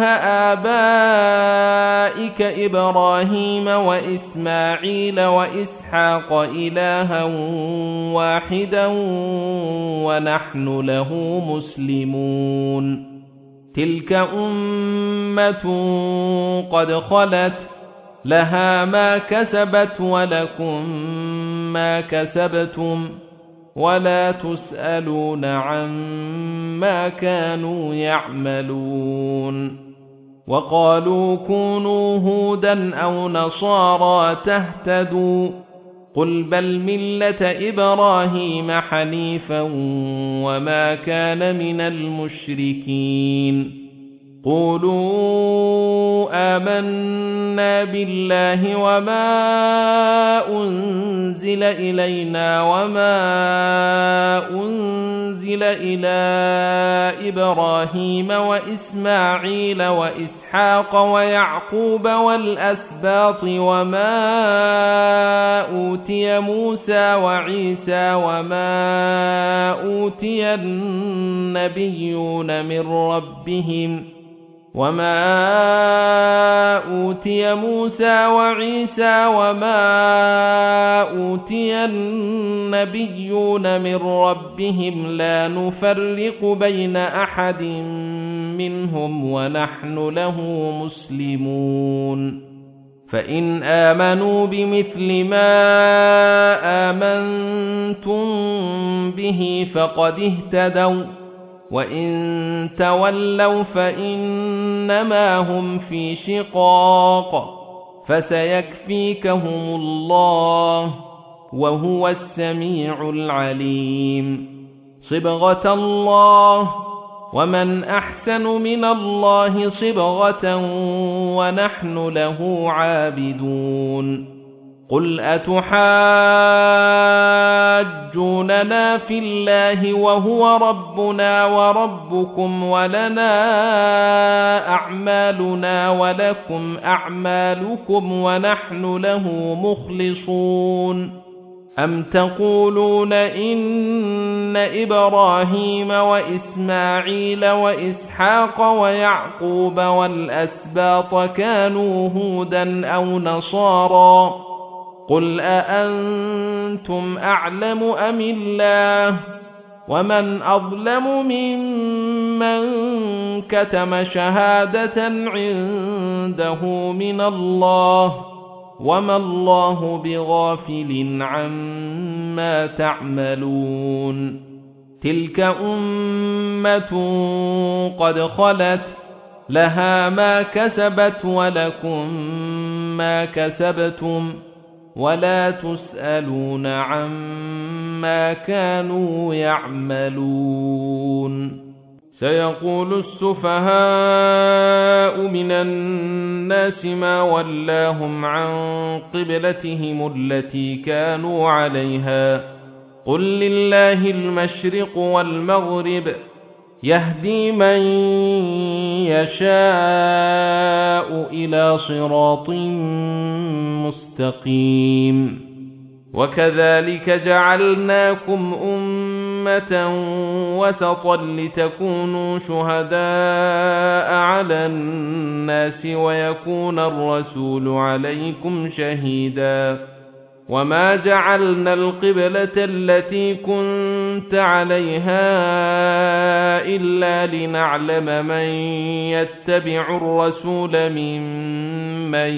آبائك إبراهيم وإسماعيل وإسحاق إلها واحدا ونحن له مسلمون تلك أمة قد خلت لها ما كسبت ولكم ما كسبتم ولا تسألون عما كانوا يعملون وقالوا كونوا هودا أو نصارى تهتدوا قل بل ملة إبراهيم حنيفا وما كان من المشركين قولوا آمنا بالله وما أنزل إلينا وما أنزل إلى إبراهيم وإسماعيل وإسحاق ويعقوب والأسباط وما أوتي موسى وعيسى وما أوتي النبيون من ربهم وما أوتي موسى وعيسى وما أوتي النبيون من ربهم لا نفرق بين أحد منهم ونحن له مسلمون فإن آمنوا بمثل ما آمنتم به فقد اهتدوا وإن تولوا فإنما هم في شقاق فسيكفيكهم الله وهو السميع العليم صبغة الله ومن أحسن من الله صبغة ونحن له عابدون قل أتحاجوننا في الله وهو ربنا وربكم ولنا أعمالنا ولكم أعمالكم ونحن له مخلصون أَمْ تَقُولُونَ إِنَّ إِبْرَاهِيمَ وَإِسْمَاعِيلَ وَإِسْحَاقَ وَيَعْقُوبَ وَالْأَسْبَاطَ كَانُوا هُودًا أَوْ نَصَارَىٰ ۗ قُلْ أَأَنتُمْ أَعْلَمُ أَمِ اللَّهُ ۗ وَمَنْ أَظْلَمُ مِمَّن كَتَمَ شَهَادَةً عِندَهُ مِنَ اللَّهِ ۗ وَمَا اللَّهُ بِغَافِلٍ عَمَّا تَعْمَلُونَ تِلْكَ أُمَّةٌ قَدْ خَلَتْ لَهَا مَا كَسَبَتْ وَلَكُمْ مَا كَسَبْتُمْ وَلَا تُسْأَلُونَ عَمَّا كَانُوا يَعْمَلُونَ سيقول السفهاء من الناس ما ولاهم عن قبلتهم التي كانوا عليها قل لله المشرق والمغرب يهدي من يشاء إلى صراط مستقيم وكذلك جعلناكم أمة وسطا لتكونوا شهداء على الناس ويكون الرسول عليكم شهيدا وما جعلنا القبلة التي كنت عليها إلا لنعلم من يتبع الرسول ممن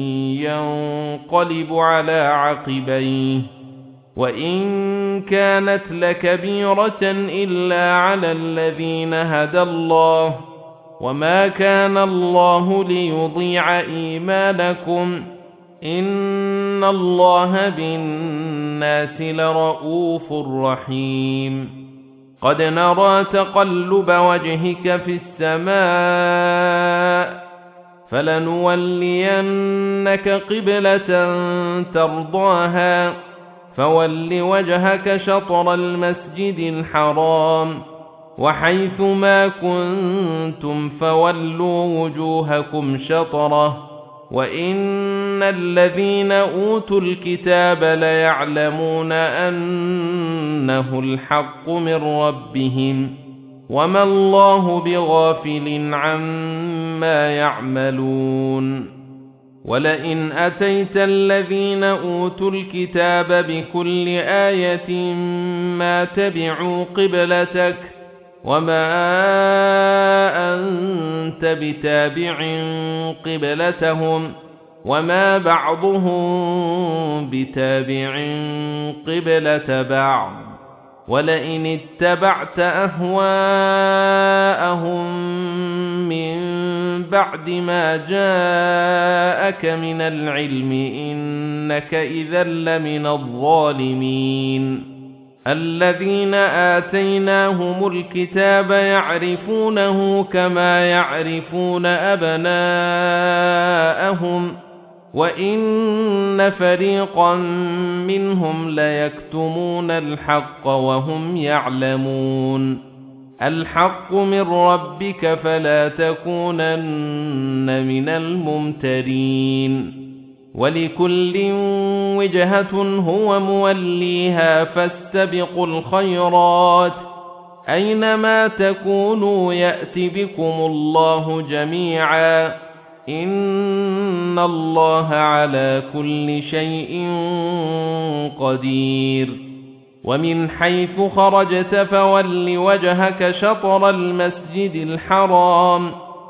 ينقلب على عقبيه وإن كانت لكبيرة إلا على الذين هدى الله وما كان الله ليضيع إيمانكم إن الله بالناس لرءوف رحيم قد نرى تقلب وجهك في السماء فلنولينك قبلة ترضاها فول وجهك شطر المسجد الحرام وحيث ما كنتم فولوا وجوهكم شطره وإن الذين أوتوا الكتاب ليعلمون أنه الحق من ربهم وما الله بغافل عما يعملون ولئن أتيت الذين أوتوا الكتاب بكل آية ما تبعوا قبلتك وما أنت بتابع قبلتهم وما بعضهم بتابع قبلة بعض ولئن اتبعت أهواءهم من بعد ما جاءك من العلم إنك إذا لمن الظالمين الذين آتيناهم الكتاب يعرفونه كما يعرفون أبناءهم وإن فريقا منهم ليكتمون الحق وهم يعلمون الحق من ربك فلا تكونن من الممترين ولكل وجهة هو موليها فاستبقوا الخيرات أينما تكونوا يأت بكم الله جميعا إن الله على كل شيء قدير ومن حيث خرجت فول وجهك شطر المسجد الحرام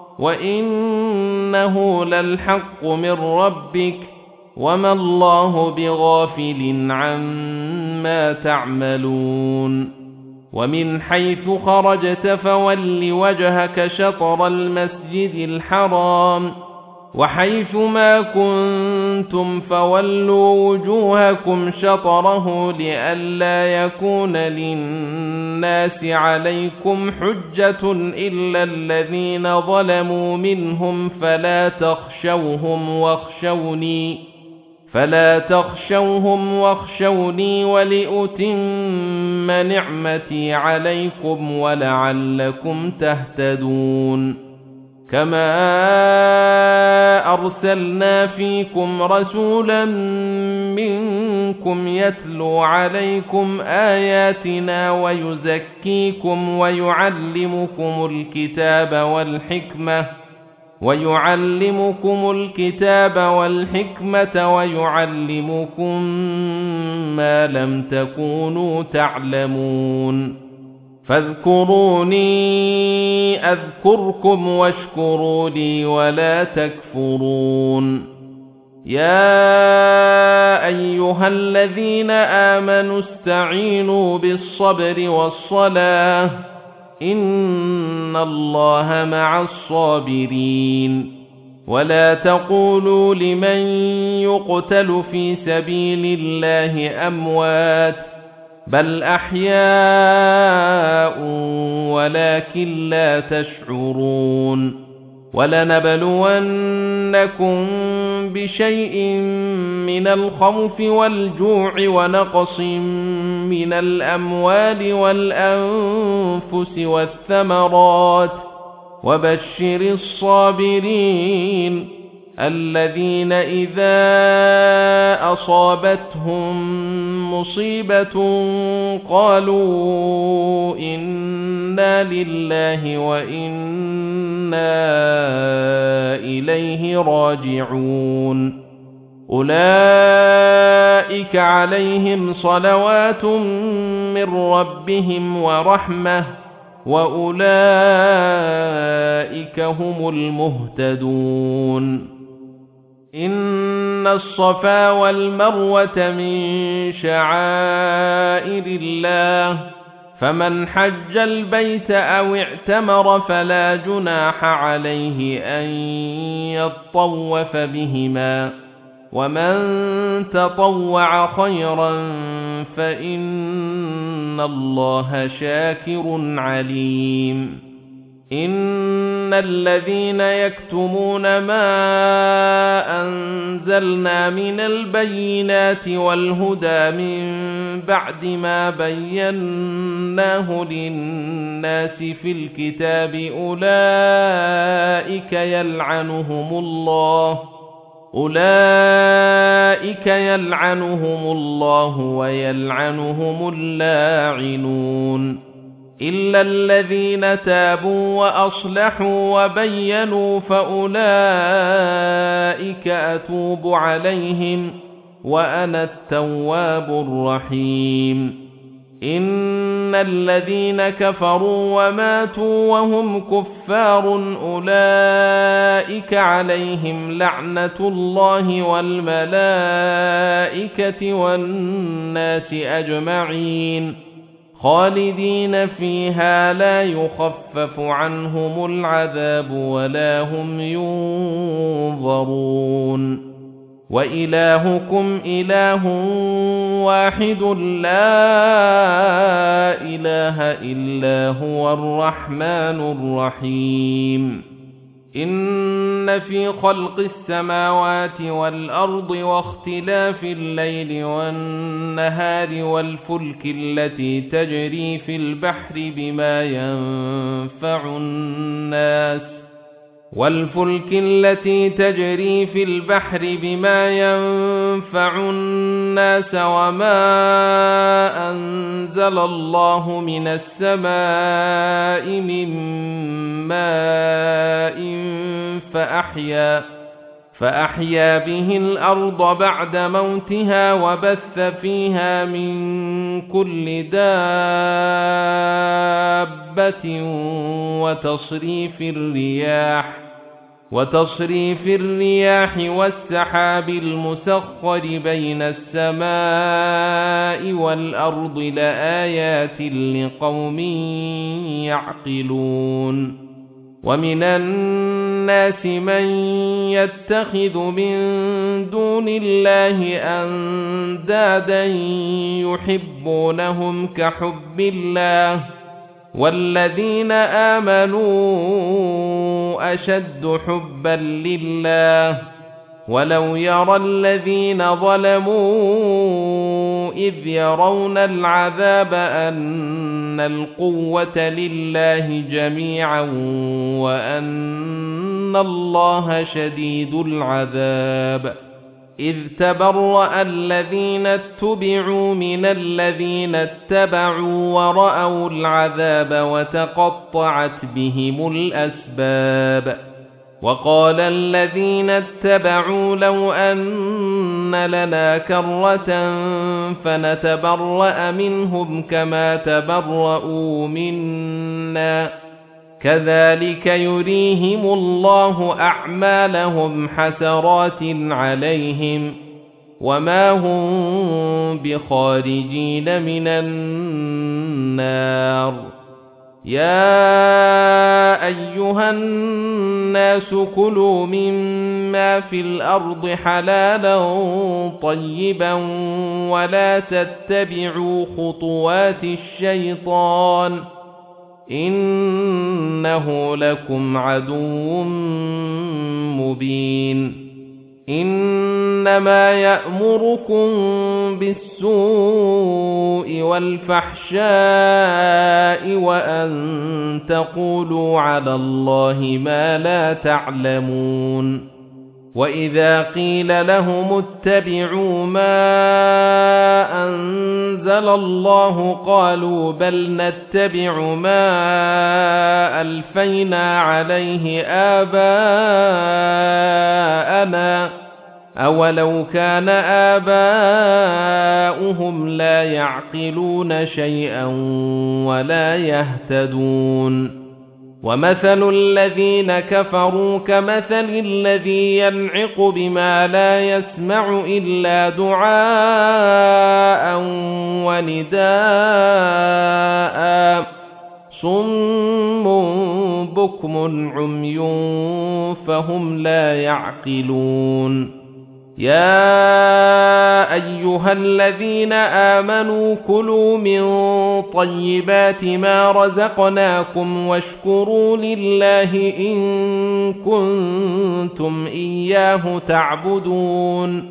وإنه للحق من ربك وما الله بغافل عما تعملون ومن حيث خرجت فول وجهك شطر المسجد الحرام وحيث ما كنتم فولوا وجوهكم شطره لئلا يكون للناس عليكم حجة إلا الذين ظلموا منهم فلا تخشوهم واخشوني فلا تخشوهم واخشوني ولأتم نعمتي عليكم ولعلكم تهتدون كما أرسلنا فيكم رسولا منكم منكم يتلو عليكم آياتنا ويزكيكم ويعلمكم الكتاب والحكمة ويعلمكم الكتاب والحكمة ويعلمكم ما لم تكونوا تعلمون فاذكروني أذكركم واشكروا لي ولا تكفرون يا أيها الذين آمنوا استعينوا بالصبر والصلاة إن الله مع الصابرين ولا تقولوا لمن يقتل في سبيل الله أموات بل أحياء ولكن لا تشعرون ولنبلونكم بشيء من الخوف والجوع ونقص من الأموال والأنفس والثمرات وبشر الصابرين الذين إذا أصابتهم مصيبة قالوا إنا لله وإنا إليه راجعون أولئك عليهم صلوات من ربهم ورحمة وأولئك هم المهتدون إن الصفا والمروة من شعائر الله فمن حج البيت أو اعتمر فلا جناح عليه أن يطوف بهما ومن تطوع خيرا فإن الله شاكر عليم إن الذين يكتمون ما أنزلنا من البينات والهدى من بعد ما بيناه للناس في الكتاب أولئك يلعنهم الله أولئك يلعنهم الله ويلعنهم اللاعنون إلا الذين تابوا وأصلحوا وبينوا فأولئك أتوب عليهم وأنا التواب الرحيم إن الذين كفروا وماتوا وهم كفار أولئك عليهم لعنة الله والملائكة والناس أجمعين خالدين فيها لا يخفف عنهم العذاب ولا هم ينظرون وإلهكم إله واحد لا إله إلا هو الرحمن الرحيم إن في خلق السماوات والأرض واختلاف الليل والنهار والفلك التي تجري في البحر بما ينفع الناس والفلك التي تجري في البحر بما ينفع الناس وما أنزل الله من السماء من ماء فأحيا فأحيا به الأرض بعد موتها وبث فيها من كل دابة وتصريف الرياح وتصريف الرياح والسحاب المسخر بين السماء والأرض لآيات لقوم يعقلون ومن الناس من يتخذ من دون الله أندادا يحبونهم كحب الله والذين آمنوا أشد حبا لله ولو يرى الذين ظلموا إذ يرون العذاب أن القوة لله جميعا وأن الله شديد العذاب إذ تبرأ الذين اتبعوا من الذين اتبعوا ورأوا العذاب وتقطعت بهم الأسباب وقال الذين اتبعوا لو أن لنا كرة فنتبرأ منهم كما تبرؤوا منا كذلك يريهم الله أعمالهم حسرات عليهم وما هم بخارجين من النار يا أيها الناس كلوا مما في الأرض حلالا طيبا ولا تتبعوا خطوات الشيطان إنه لكم عدو مبين إنما يأمركم بالسوء والفحشاء وأن تقولوا على الله ما لا تعلمون وإذا قيل لهم اتبعوا ما أنزل الله قالوا بل نتبع ما ألفينا عليه آباءنا أولو كان آباؤهم لا يعقلون شيئا ولا يهتدون ومثل الذين كفروا كمثل الذي ينعق بما لا يسمع إلا دعاء ونداء صم بكم عمي فهم لا يعقلون يا أيها الذين آمنوا كلوا من طيبات ما رزقناكم واشكروا لله إن كنتم إياه تعبدون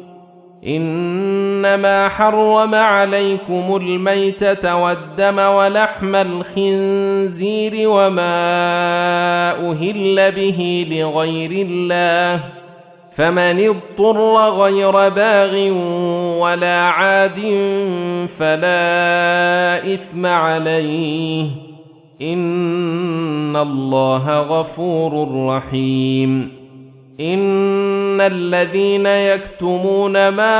إنما حرم عليكم الميتة والدم ولحم الخنزير وما أهل به لغير الله فمن اضطر غير باغ ولا عاد فلا إثم عليه إن الله غفور رحيم إن الذين يكتمون ما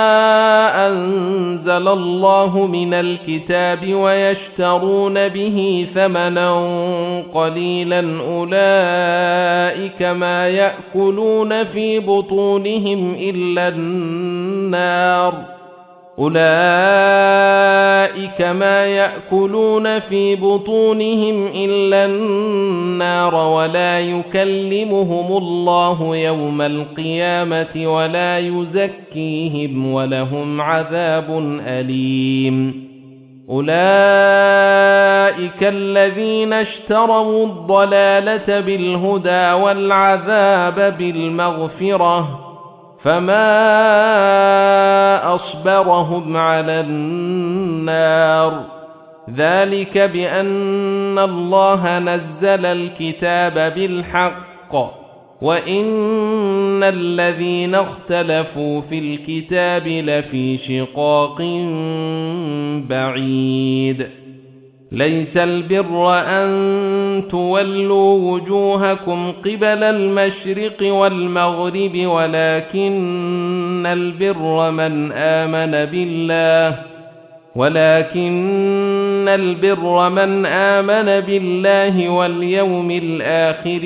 أنزل الله من الكتاب ويشترون به ثمنا قليلا أولئك ما يأكلون في بطونهم إلا النار أولئك ما يأكلون في بطونهم إلا النار ولا يكلمهم الله يوم القيامة ولا يزكيهم ولهم عذاب أليم أولئك الذين اشتروا الضلالة بالهدى والعذاب بالمغفرة فما أصبرهم على النار ذلك بأن الله نزل الكتاب بالحق وإن الذين اختلفوا في الكتاب لفي شقاق بعيد ليس البر أن تولوا وجوهكم قبل المشرق والمغرب ولكن البر من آمن بالله ولكن البر من آمن بالله واليوم الآخر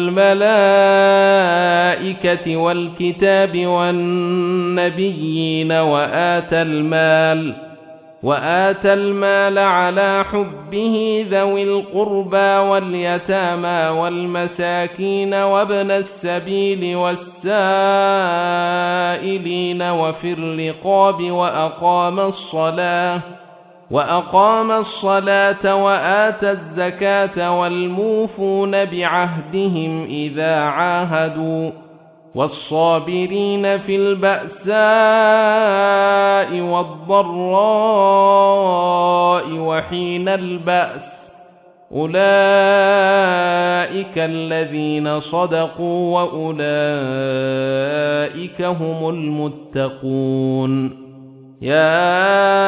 والملائكة والكتاب والنبيين وآتى المال وآتى المال على حبه ذوي القربى واليتامى والمساكين وابن السبيل والسائلين وفي الرقاب وأقام الصلاة وأقام الصلاة وآتى الزكاة والموفون بعهدهم إذا عاهدوا والصابرين في البأساء والضراء وحين البأس أولئك الذين صدقوا وأولئك هم المتقون. يا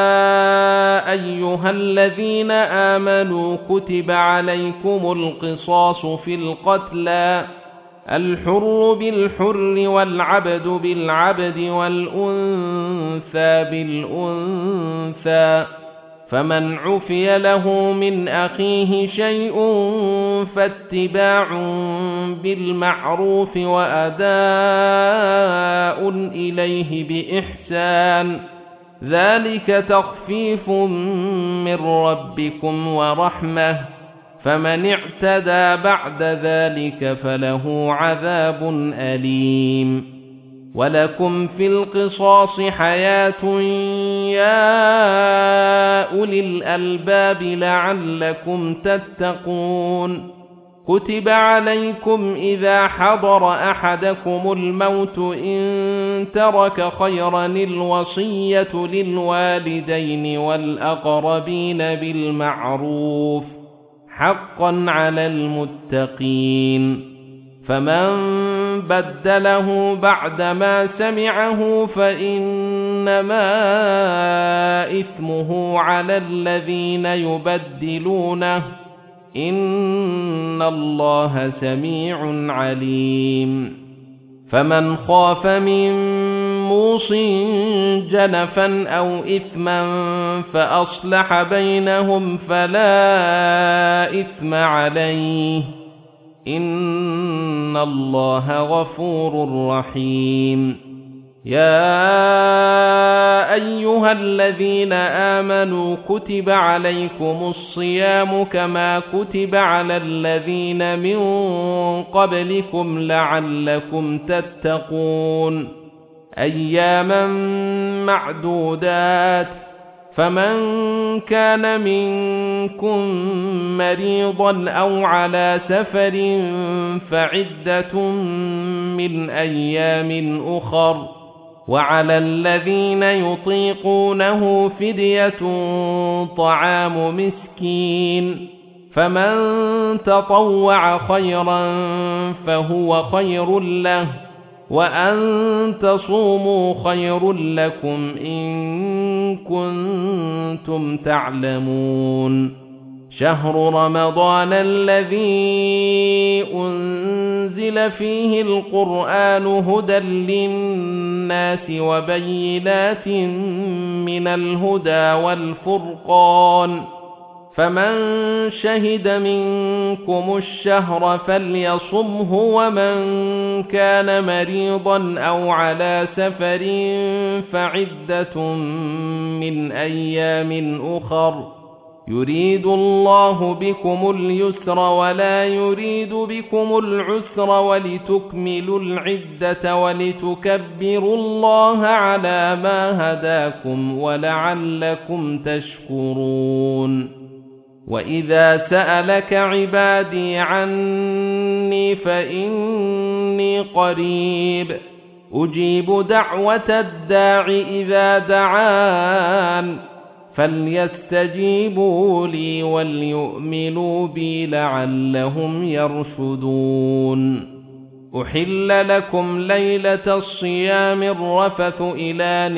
أيها الذين آمنوا كتب عليكم القصاص في القتلى، الحر بالحر والعبد بالعبد والأنثى بالأنثى، فمن عفي له من أخيه شيء فاتباع بالمعروف وأداء إليه بإحسان، ذلك تخفيف من ربكم ورحمة، فمن اعتدى بعد ذلك فله عذاب أليم. ولكم في القصاص حياة يا أولي الألباب لعلكم تتقون. كتب عليكم إذا حضر أحدكم الموت إن ترك خيرا الوصية للوالدين والأقربين بالمعروف حقا على المتقين، فمن بدله بعدما سمعه فإنما إثمه على الذين يبدلونه، إن الله سميع عليم. فمن خاف من موص جنفا أو إثما فأصلح بينهم فلا إثم عليه، إن الله غفور رحيم. يا أيها الذين آمنوا كتب عليكم الصيام كما كتب على الذين من قبلكم لعلكم تتقون، أياما معدودات، فمن كان منكم مريضا أو على سفر فعدة من أيام أخر، وعلى الذين يطيقونه فدية طعام مسكين، فمن تطوع خيرا فهو خير له، وأن تصوموا خير لكم إن كنتم تعلمون. شهر رمضان الذي أنزل فيه القرآن هدى للناس وبينات من الهدى والفرقان، فمن شهد منكم الشهر فليصمه، ومن كان مريضا أو على سفر فعدة من أيام أخر، يريد الله بكم اليسر ولا يريد بكم العسر ولتكملوا العدة ولتكبروا الله على ما هداكم ولعلكم تشكرون. وإذا سألك عبادي عني فإني قريب أجيب دعوة الداع إذا دعان، فليستجيبوا لي وليؤمنوا بي لعلهم يرشدون. أحل لكم ليلة الصيام الرفث إلى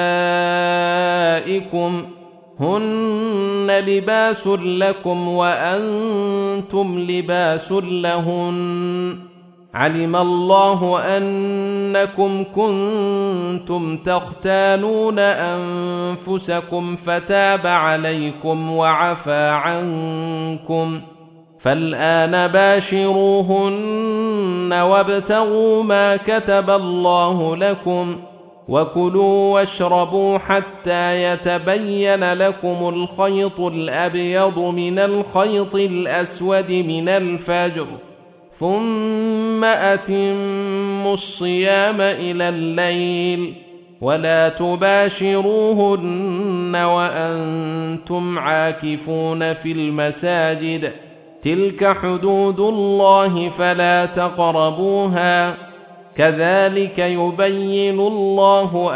نسائكم هن لباس لكم وأنتم لباس لهن، علم الله أنكم كنتم تختانون أنفسكم فتاب عليكم وعفى عنكم، فالآن باشروهن وابتغوا ما كتب الله لكم، وكلوا واشربوا حتى يتبين لكم الخيط الأبيض من الخيط الأسود من الفجر، ثم أتموا الصيام إلى الليل، ولا تباشروهن وأنتم عاكفون في المساجد، تلك حدود الله فلا تقربوها، كذلك يبين الله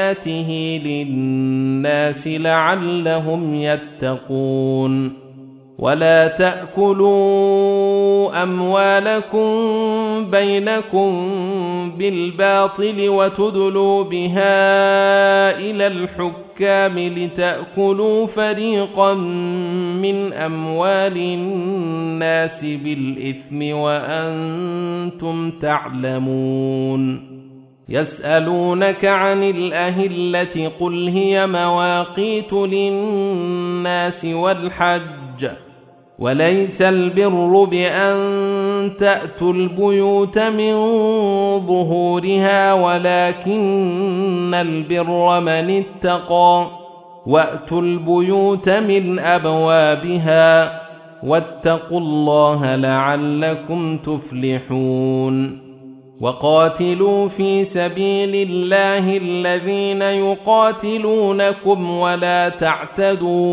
آياته للناس لعلهم يتقون. ولا تأكلوا أموالكم بينكم بالباطل وتدلوا بها إلى الحكام لتأكلوا فريقا من أموال الناس بالإثم وأنتم تعلمون. يسألونك عن الأهلة قل هي مواقيت للناس والحج وليس البر بأن تأتوا البيوت من ظهورها ولكن البر من اتقى وأتوا البيوت من أبوابها واتقوا الله لعلكم تفلحون. وقاتلوا في سبيل الله الذين يقاتلونكم ولا تعتدوا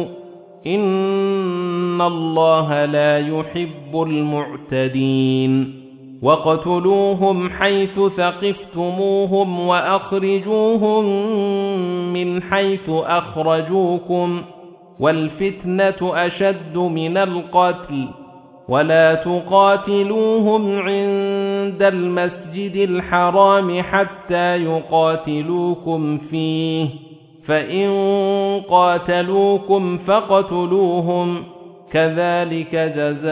إن الله لا يحب المعتدين. وقتلوهم حيث ثقفتموهم وأخرجوهم من حيث أخرجوكم والفتنة أشد من القتل ولا تقاتلوهم عند المسجد الحرام حتى يقاتلوكم فيه فإن قاتلوكم فاقتلوهم كذلك جزاء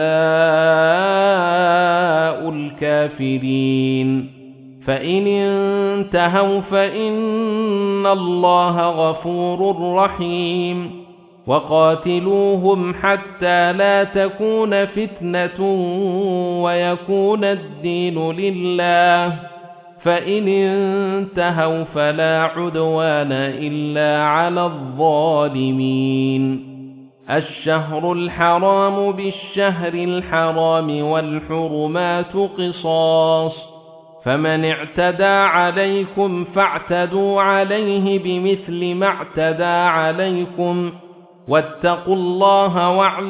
الكافرين. فإن انتهوا فإن الله غفور رحيم. وقاتلوهم حتى لا تكون فتنة ويكون الدين لله فإن انتهوا فلا عدوان إلا على الظالمين. الشهر الحرام بالشهر الحرام والحرمات قصاص فمن اعتدى عليكم فاعتدوا عليه بمثل ما اعتدى عليكم واتقوا الله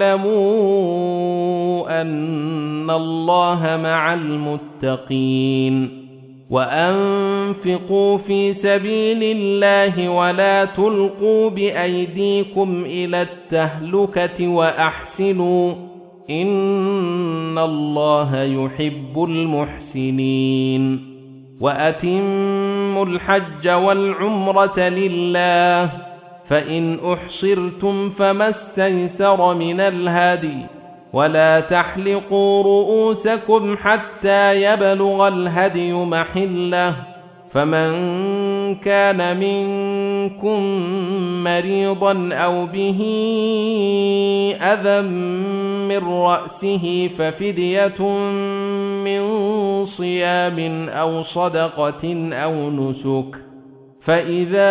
واعلموا أن الله مع المتقين. وأنفقوا في سبيل الله ولا تلقوا بأيديكم إلى التهلكة وأحسنوا إن الله يحب المحسنين. وأتموا الحج والعمرة لله فإن أحصرتم فما استيسر من الهدي ولا تحلقوا رؤوسكم حتى يبلغ الهدي محله فمن كان منكم مريضا أو به أذى من رأسه ففدية من صيام أو صدقة أو نسك فإذا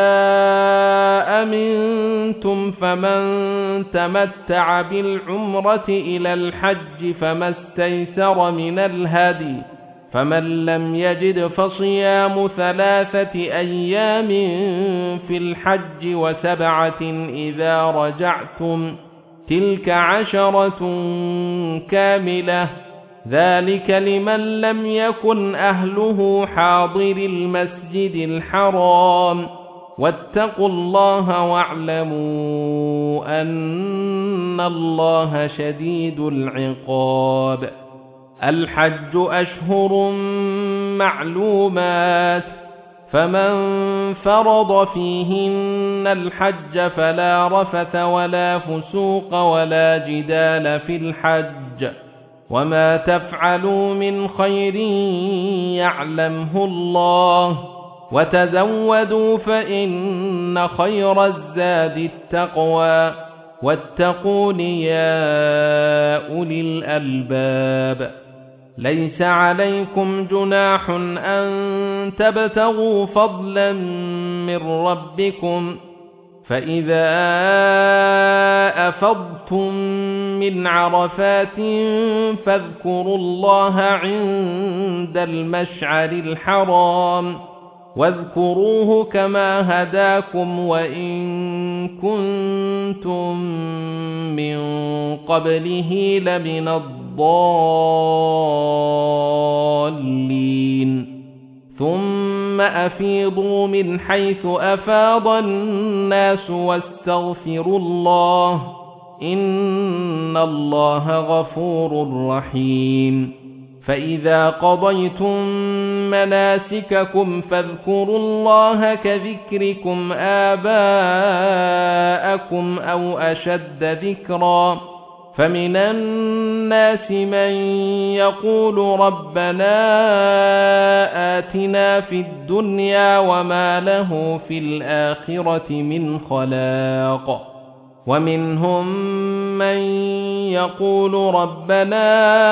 أمنتم فمن تمتع بالعمرة إلى الحج فما استيسر من الهدي فمن لم يجد فصيام ثلاثة أيام في الحج وسبعة إذا رجعتم تلك عشرة كاملة ذلك لمن لم يكن أهله حاضر المسجد الحرام واتقوا الله واعلموا أن الله شديد العقاب. الحج أشهر معلومات فمن فرض فيهن الحج فلا رفث ولا فسوق ولا جدال في الحج وما تفعلوا من خير يعلمه الله وتزودوا فإن خير الزاد التقوى واتقون يا أولي الألباب. ليس عليكم جناح أن تبتغوا فضلا من ربكم فإذا أفضتم من عرفات فاذكروا الله عند المشعر الحرام واذكروه كما هداكم وإن كنتم من قبله لمن الضالين. ثم أفيضوا من حيث أفاض الناس واستغفروا الله إن الله غفور رحيم فإذا قضيتم مناسككم فاذكروا الله كذكركم آباءكم أو أشد ذكرا فمن الناس من يقول ربنا آتنا في الدنيا وما له في الآخرة من خلاق ومنهم من يقول ربنا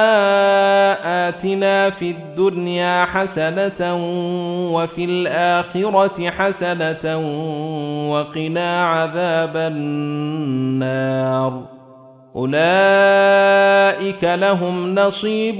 آتنا في الدنيا حسنة وفي الآخرة حسنة وقنا عذاب النار أولئك لهم نصيب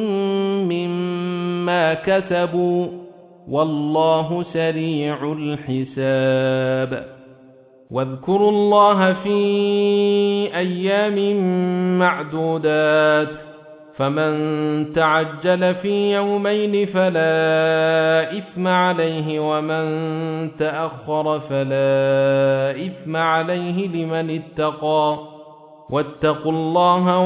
مما كسبوا والله سريع الحساب واذكروا الله في أيام معدودات فمن تعجل في يومين فلا إثم عليه ومن تأخر فلا إثم عليه لمن اتقى واتقوا الله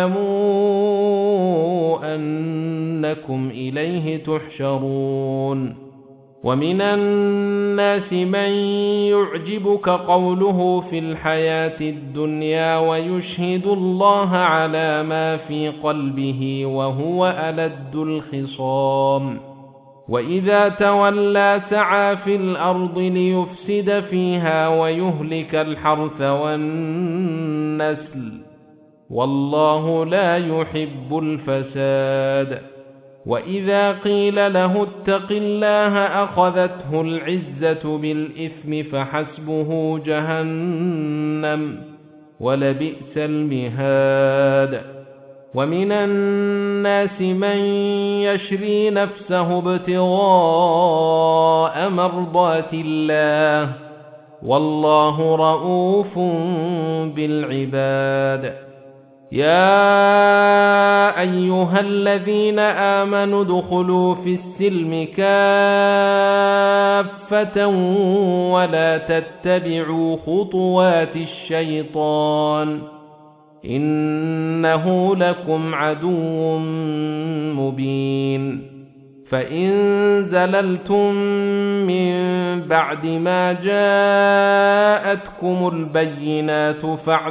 واعلموا أنكم إليه تحشرون ومن الناس من يعجبك قوله في الحياة الدنيا ويشهد الله على ما في قلبه وهو ألد الخصام وإذا تولى سعى في الأرض ليفسد فيها ويهلك الحرث والنسل والله لا يحب الفساد وإذا قيل له اتق الله أخذته العزة بالإثم فحسبه جهنم ولبئس المهاد ومن الناس من يشري نفسه ابتغاء مرضات الله والله رؤوف بالعباد يا أيها الذين آمنوا ادخلوا في السلم كافة ولا تتبعوا خطوات الشيطان إنه لكم عدو مبين فإن زللتم من بعد ما جاءتكم البينات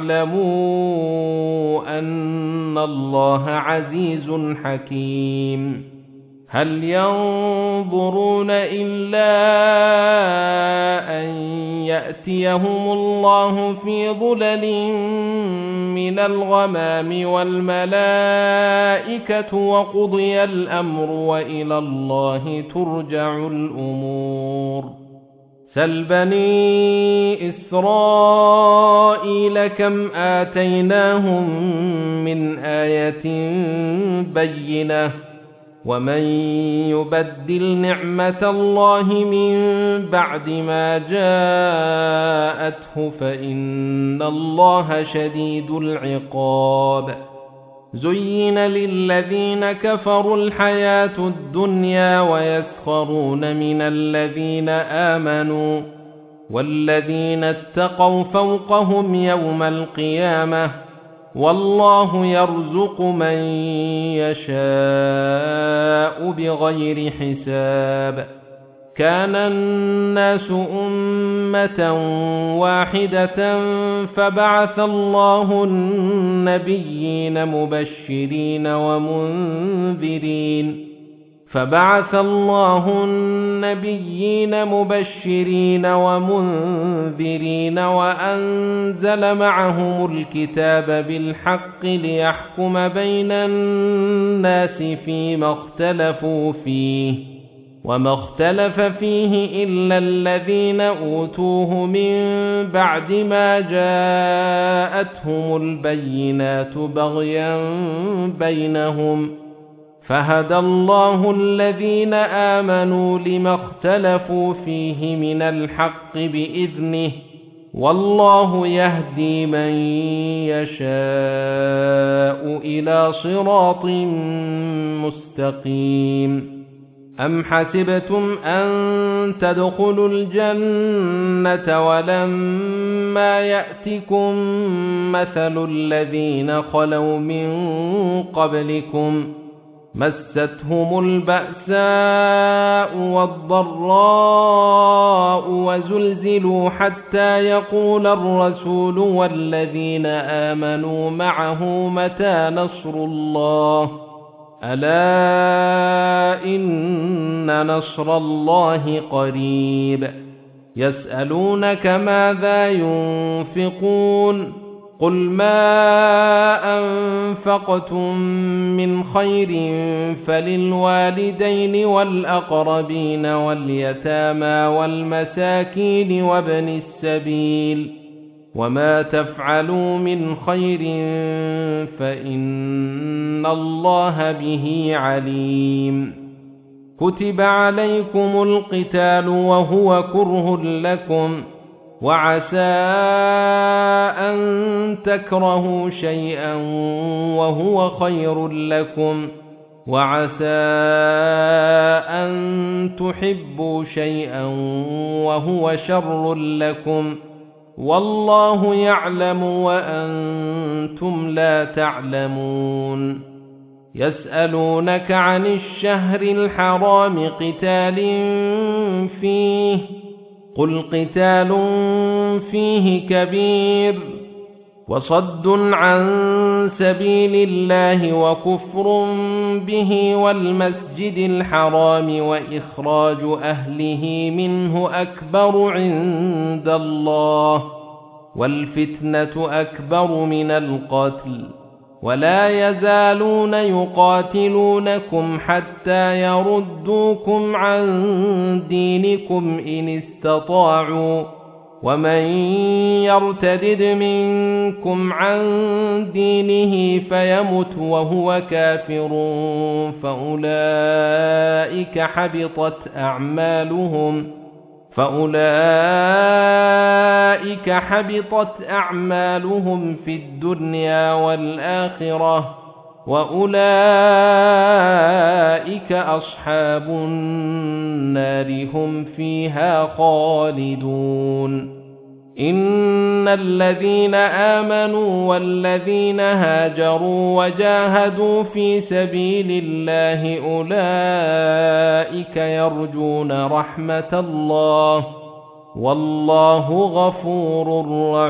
فاعلموا أن الله عزيز حكيم هل ينظرون إلا أن يأتيهم الله في ظلل من الغمام والملائكة وقضي الأمر وإلى الله ترجع الأمور سل بني إسرائيل كم آتيناهم من آية بينة ومن يبدل نعمة الله من بعد ما جاءته فإن الله شديد العقاب زين للذين كفروا الحياة الدنيا ويسخرون من الذين آمنوا والذين اتقوا فوقهم يوم القيامة والله يرزق من يشاء بغير حساب كان الناس أمة واحدة فبعث الله النبيين مبشرين ومنذرين فبعث الله النبيين مبشرين ومنذرين وأنزل معهم الكتاب بالحق ليحكم بين الناس فيما اختلفوا فيه وما اختلف فيه إلا الذين أوتوه من بعد ما جاءتهم البينات بغيا بينهم فهدى الله الذين آمنوا لما اختلفوا فيه من الحق بإذنه والله يهدي من يشاء إلى صراط مستقيم أم حسبتم أن تدخلوا الجنة ولما يأتكم مثل الذين خلوا من قبلكم مستهم البأساء والضراء وزلزلوا حتى يقول الرسول والذين آمنوا معه متى نصر الله ألا إن نصر الله قريب يسألونك ماذا ينفقون قل ما أنفقتم من خير فللوالدين والأقربين واليتامى والمساكين وابن السبيل وما تفعلوا من خير فإن الله به عليم كتب عليكم القتال وهو كره لكم وعسى أن تكرهوا شيئا وهو خير لكم وعسى أن تحبوا شيئا وهو شر لكم والله يعلم وأنتم لا تعلمون يسألونك عن الشهر الحرام قتال فيه قل قتال فيه كبير وصد عن سبيل الله وكفر به والمسجد الحرام وإخراج أهله منه أكبر عند الله والفتنة أكبر من القتل ولا يزالون يقاتلونكم حتى يردوكم عن دينكم إن استطاعوا ومن يرتدد منكم عن دينه فيمت وهو كافر فأولئك حبطت أعمالهم فأولئك حبطت أعمالهم في الدنيا والآخرة وأولئك أصحاب النار هم فيها خالدون إن الذين آمنوا والذين هاجروا وجاهدوا في سبيل الله أولئك يرجون رحمة الله والله غفور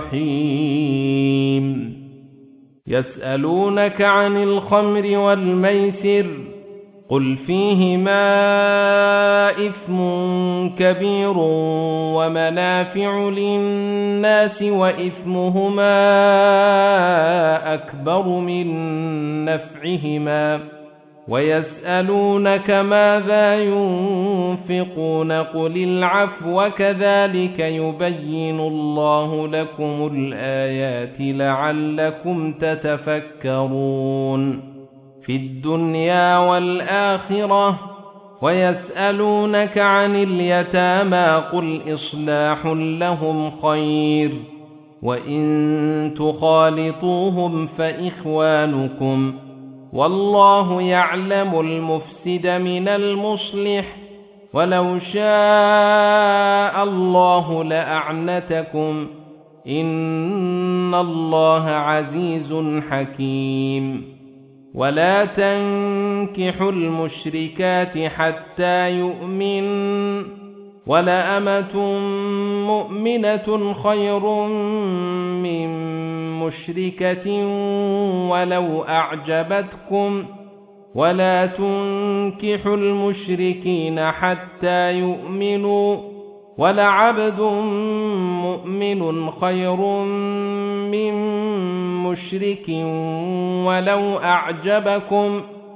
رحيم يسألونك عن الخمر والميسر قل فيهما إثم كبير ومنافع للناس وإثمهما أكبر من نفعهما ويسألونك ماذا ينفقون قل العفو كذلك يبين الله لكم الآيات لعلكم تتفكرون في الدنيا والآخرة ويسألونك عن اليتامى قل إصلاح لهم خير وإن تخالطوهم فإخوانكم والله يعلم المفسد من المصلح ولو شاء الله لأعنتكم إن الله عزيز حكيم ولا تنكحوا المشركات حتى يؤمن ولأمة مؤمنة خير من مشركة ولو أعجبتكم ولا تنكحوا المشركين حتى يؤمنوا ولعبد مؤمن خير من مشرك ولو أعجبكم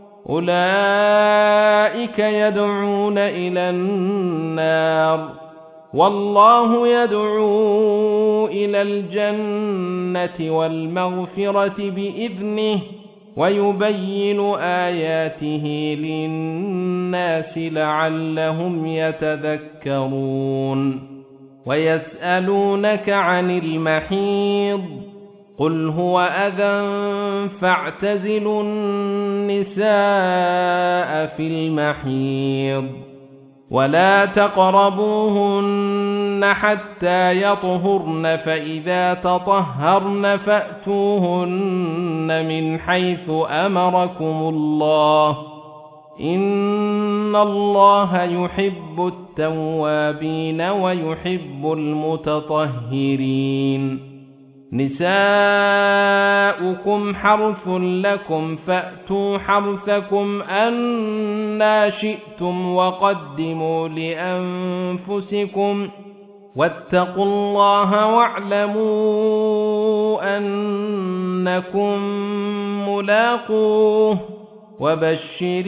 أولئك يدعون إلى النار والله يدعو إلى الجنة والمغفرة بإذنه ويبين آياته للناس لعلهم يتذكرون ويسألونك عن المحيض قل هو أذى فاعتزلوا النساء في المحيض ولا تقربوهن حتى يطهرن فإذا تطهرن فأتوهن من حيث أمركم الله إن الله يحب التوابين ويحب المتطهرين نساؤكم حرث لكم فأتوا حرثكم أنى شئتم وقدموا لأنفسكم واتقوا الله واعلموا أنكم ملاقوه وبشر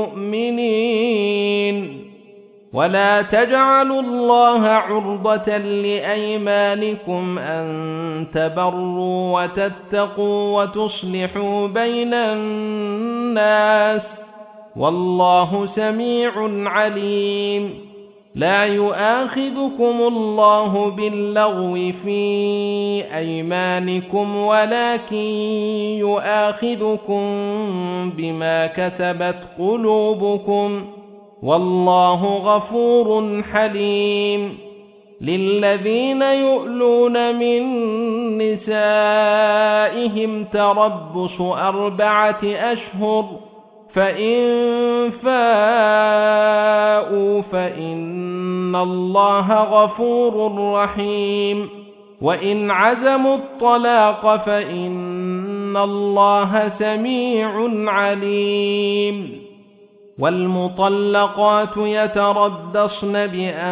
المؤمنين ولا تجعلوا الله عرضة لأيمانكم أن تبروا وتتقوا وتصلحوا بين الناس والله سميع عليم لا يؤاخذكم الله باللغو في أيمانكم ولكن يؤاخذكم بما كسبت قلوبكم والله غفور حليم للذين يؤلون من نسائهم تربص أربعة أشهر فإن فاءوا فإن الله غفور رحيم وإن عزموا الطلاق فإن الله سميع عليم والمطلقات يتربصن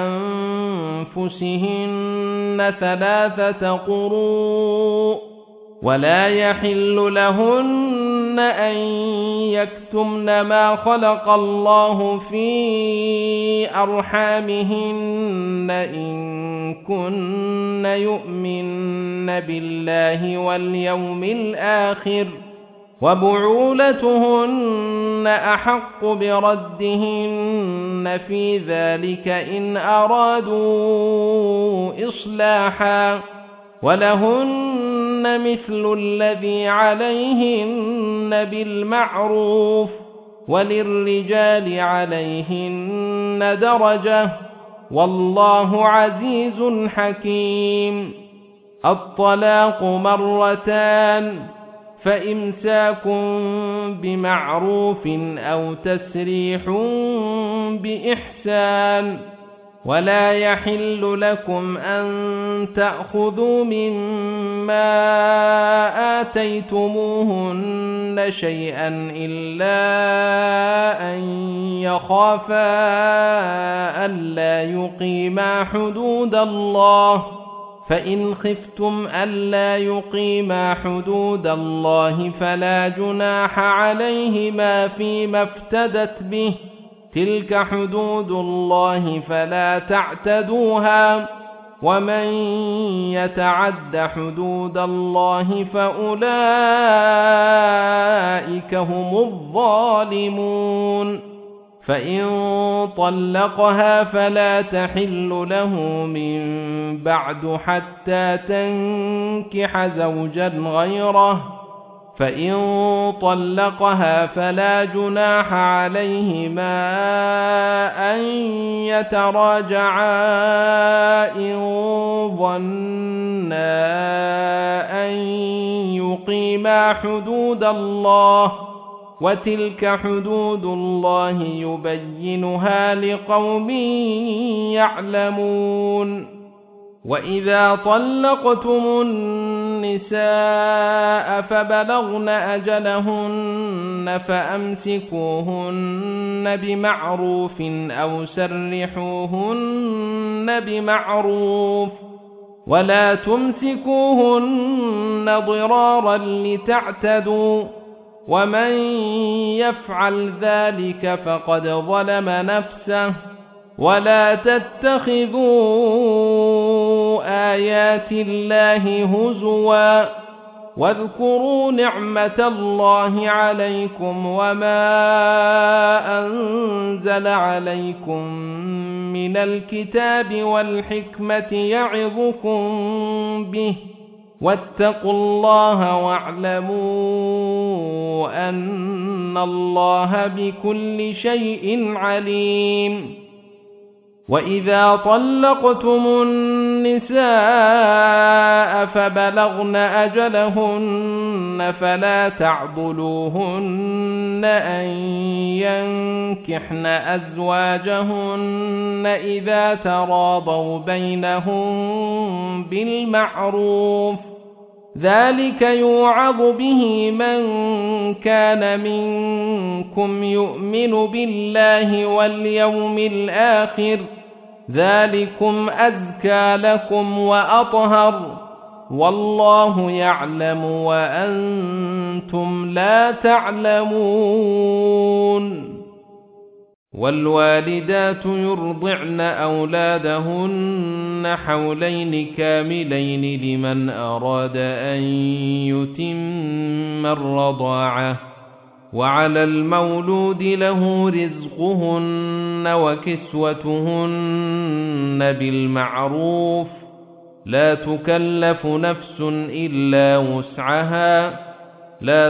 بأنفسهن ثلاثة قروء ولا يحل لهن أن يكتمن ما خلق الله في أرحامهن إن كن يؤمن بالله واليوم الآخر وبعولتهن أحق بردهن في ذلك إن أرادوا إصلاحا ولهن مثل الذي عليهن بالمعروف وللرجال عليهن درجة والله عزيز حكيم الطلاق مرتان فإمساك بمعروف أو تسريح بإحسان ولا يحل لكم أن تأخذوا مما آتيتموهن شيئا إلا أن يخافا ألا يقيما حدود الله فإن خفتم ألا يقيما حدود الله فلا جناح عليهما فيما افتدت به تلك حدود الله فلا تعتدوها ومن يتعد حدود الله فأولئك هم الظالمون فإن طلقها فلا تحل له من بعد حتى تنكح زوجا غيره فإن طلقها فلا جناح عليهما أن يتراجعا إن ظنا أن يقيما حدود الله وتلك حدود الله يبينها لقوم يعلمون وإذا طلقتم النساء فبلغن أجلهن فأمسكوهن بمعروف أو سرحوهن بمعروف ولا تمسكوهن ضرارا لتعتدوا ومن يفعل ذلك فقد ظلم نفسه ولا تتخذوا آيات الله هزوا واذكروا نعمة الله عليكم وما أنزل عليكم من الكتاب والحكمة يعظكم به واتقوا الله واعلموا أن الله بكل شيء عليم. وإذا طلقتم النساء فبلغن أجلهن فلا تعضلوهن أن ينكحن أزواجهن إذا تراضوا بينهم بالمعروف، ذلك يوعظ به من كان منكم يؤمن بالله واليوم الآخر، ذلكم أزكى لكم وأطهر، والله يعلم وأنتم لا تعلمون. والوالدات يرضعن أولادهن حولين كاملين لمن أراد أن يتم الرضاعة، وعلى المولود له رزقهن وكسوتهن بالمعروف، لا تكلف نفس إلا وسعها، لا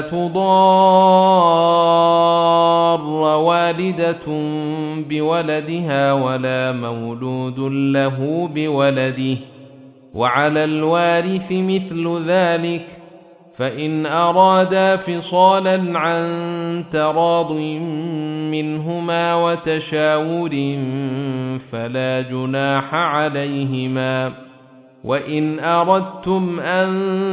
تضار والدة بولدها ولا مولود له بولده، وعلى الوارث مثل ذلك، فإن أرادا فصالا عن تراض منهما وتشاور فلا جناح عليهما. وإن أردتم أن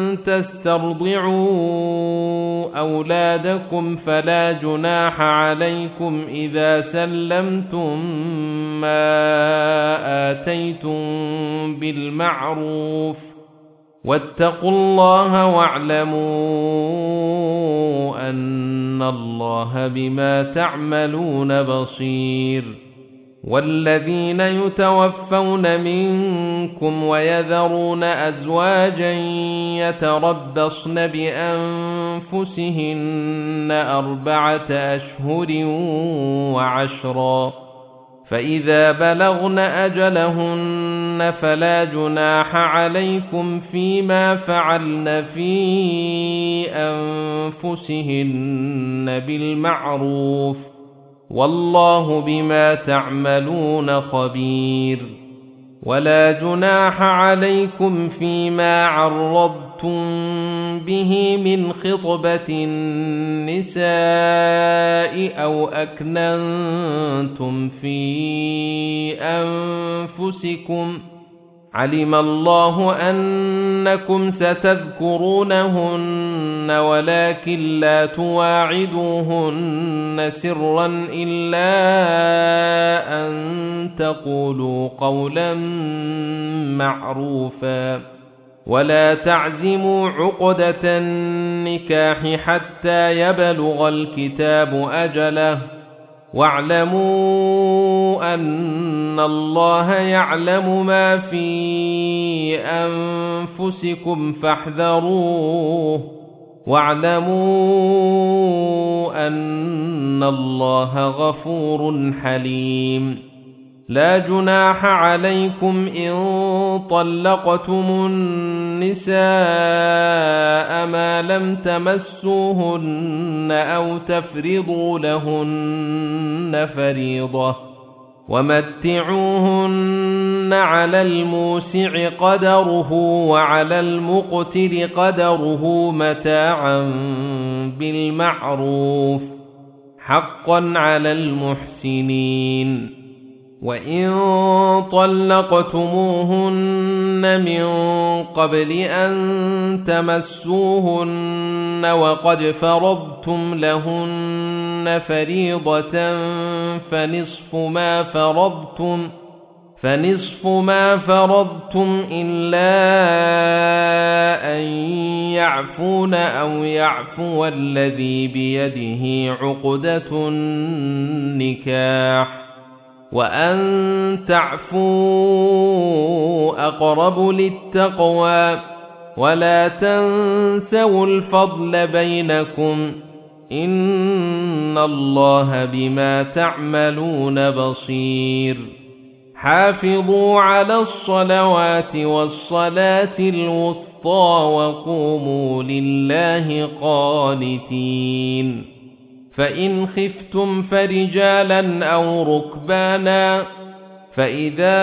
تسترضعوا أولادكم فلا جناح عليكم إذا سلمتم ما آتيتم بالمعروف، واتقوا الله واعلموا أن الله بما تعملون بصير. والذين يتوفون منكم ويذرون أزواجا يتربصن بأنفسهن أربعة أشهر وعشرا، فإذا بلغن أجلهن فلا جناح عليكم فيما فعلن في أنفسهن بالمعروف، والله بما تعملون خبير. ولا جناح عليكم فيما عرضتم به من خطبة النساء أو أكننتم في أنفسكم، علم الله أنكم ستذكرونهن ولكن لا تواعدوهن سرا إلا أن تقولوا قولا معروفا، ولا تعزموا عقدة النكاح حتى يبلغ الكتاب أجله، واعلموا أن الله يعلم ما في أنفسكم فاحذروه، واعلموا أن الله غفور حليم. لا جناح عليكم إن طلقتم النساء ما لم تمسوهن أو تفرضوا لهن فريضة، ومتعوهن على الموسع قدره وعلى المقتر قدره متاعا بالمعروف، حقا على المحسنين. وإن طلقتموهن من قبل أن تمسوهن وقد فرضتم لهن فريضة فنصف ما فرضتم فنصف ما فرضتم إلا أن يعفون أو يعفو الذي بيده عقدة النكاح، وأن تعفوا أقرب للتقوى، ولا تنسوا الفضل بينكم، إن الله بما تعملون بصير. حافظوا على الصلوات والصلاة الوسطى الوسطى وقوموا لله قانتين فإن خفتم فرجالا أو ركبانا فإذا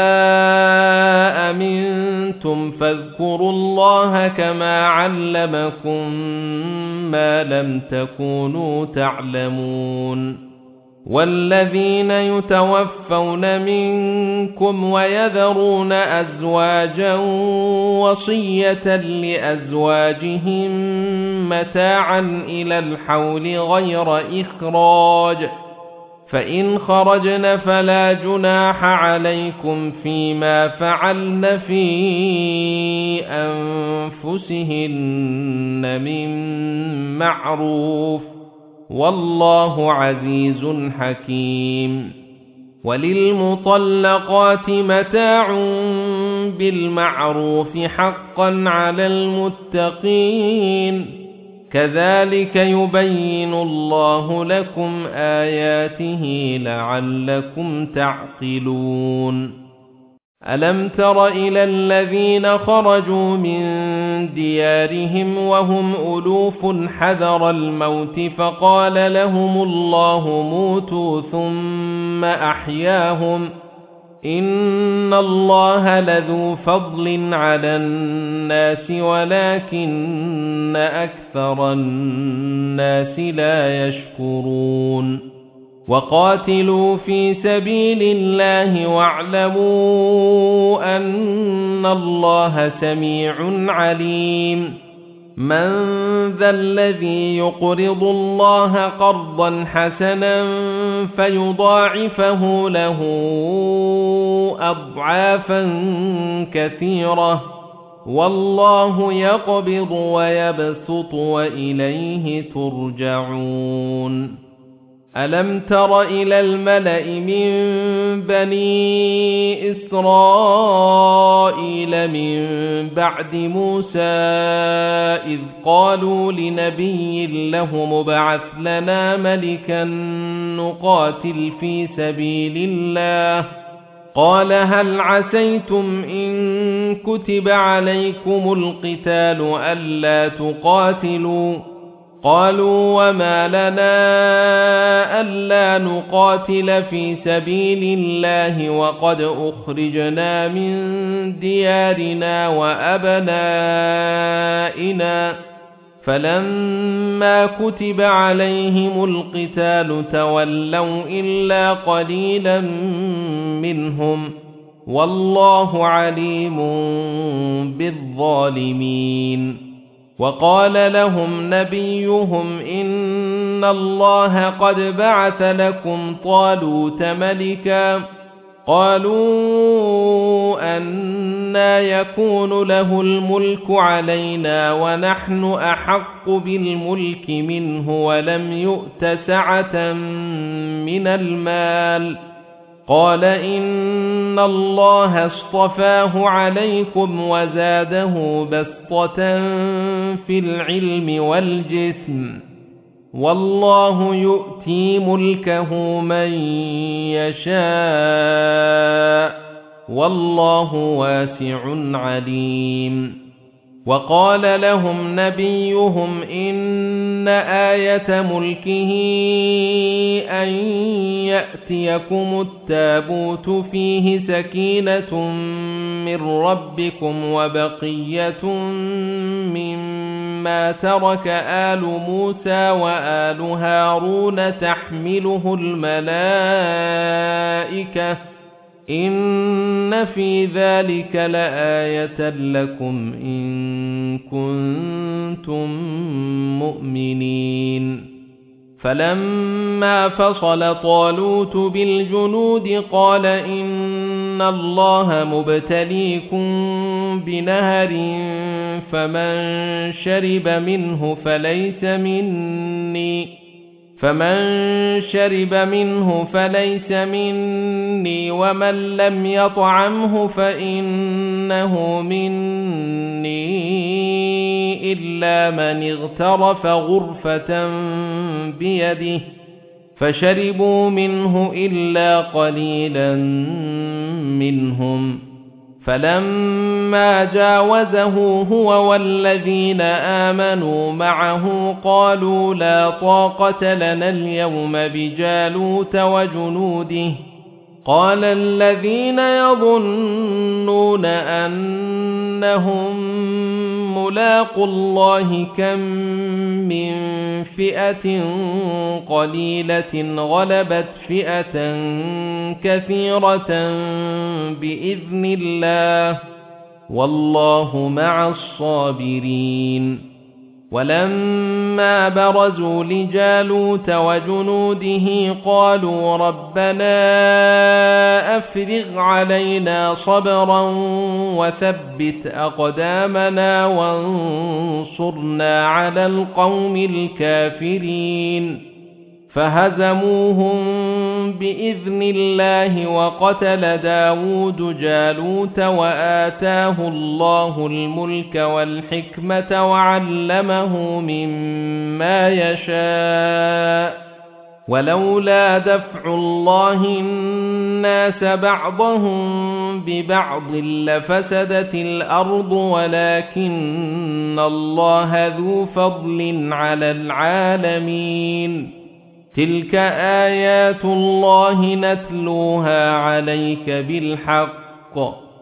أمنتم فاذكروا الله كما علمكم ما لم تكونوا تعلمون والذين يتوفون منكم ويذرون أزواجا وصية لأزواجهم متاعا إلى الحول غير إخراج فإن خرجن فلا جناح عليكم فيما فعلن في أنفسهن من معروف والله عزيز حكيم وللمطلقات متاع بالمعروف حقا على المتقين كذلك يبين الله لكم آياته لعلكم تعقلون ألم تر إلى الذين خرجوا من ديارهم وهم ألوف حذر الموت فقال لهم الله موتوا ثم أحياهم إن الله لذو فضل على الناس ولكن أكثر الناس لا يشكرون وقاتلوا في سبيل الله واعلموا أن الله سميع عليم من ذا الذي يقرض الله قرضا حسنا فيضاعفه له أضعافا كثيرة والله يقبض ويبسط وإليه ترجعون ألم تر إلى الملأ من بني إسرائيل من بعد موسى إذ قالوا لنبي له مبعث لنا ملكا نقاتل في سبيل الله قال هل عسيتم إن كتب عليكم القتال ألا تقاتلوا قالوا وما لنا ألا نقاتل في سبيل الله وقد أخرجنا من ديارنا وأبنائنا فلما كتب عليهم القتال تولوا إلا قليلا منهم والله عليم بالظالمين وقال لهم نبيهم إن الله قد بعث لكم طالوت ملكا قالوا أنى يكون له الملك علينا ونحن أحق بالملك منه ولم يؤت سعة من المال قال إن الله اصطفاه عليكم وزاده بسطة في العلم والجسم والله يؤتي ملكه من يشاء والله واسع عليم وقال لهم نبيهم إن آية ملكه أن يأتيكم التابوت فيه سكينة من ربكم وبقية مما ترك آل موسى وآل هارون تحمله الملائكة إن في ذلك لآية لكم إن كنتم مؤمنين فلما فصل طالوت بالجنود قال إن الله مبتليكم بنهر فمن شرب منه فليس مني فمن شرب منه فليس مني ومن لم يطعمه فإنه مني إلا من اغترف غرفة بيده فشربوا منه إلا قليلا منهم فلما فلما جاوزه هو والذين آمنوا معه قالوا لا طاقة لنا اليوم بجالوت وجنوده قال الذين يظنون أنهم ملاقوا الله كم من فئة قليلة غلبت فئة كثيرة بإذن الله والله مع الصابرين. ولما برزوا لجالوت وجنوده قالوا ربنا أفرغ علينا صبرا وثبت أقدامنا وانصرنا على القوم الكافرين فهزموهم بإذن الله وقتل داود جالوت وآتاه الله الملك والحكمة وعلمه مما يشاء ولولا دفع الله الناس بعضهم ببعض لفسدت الأرض ولكن الله ذو فضل على العالمين. تلك آيات الله نتلوها عليك بالحق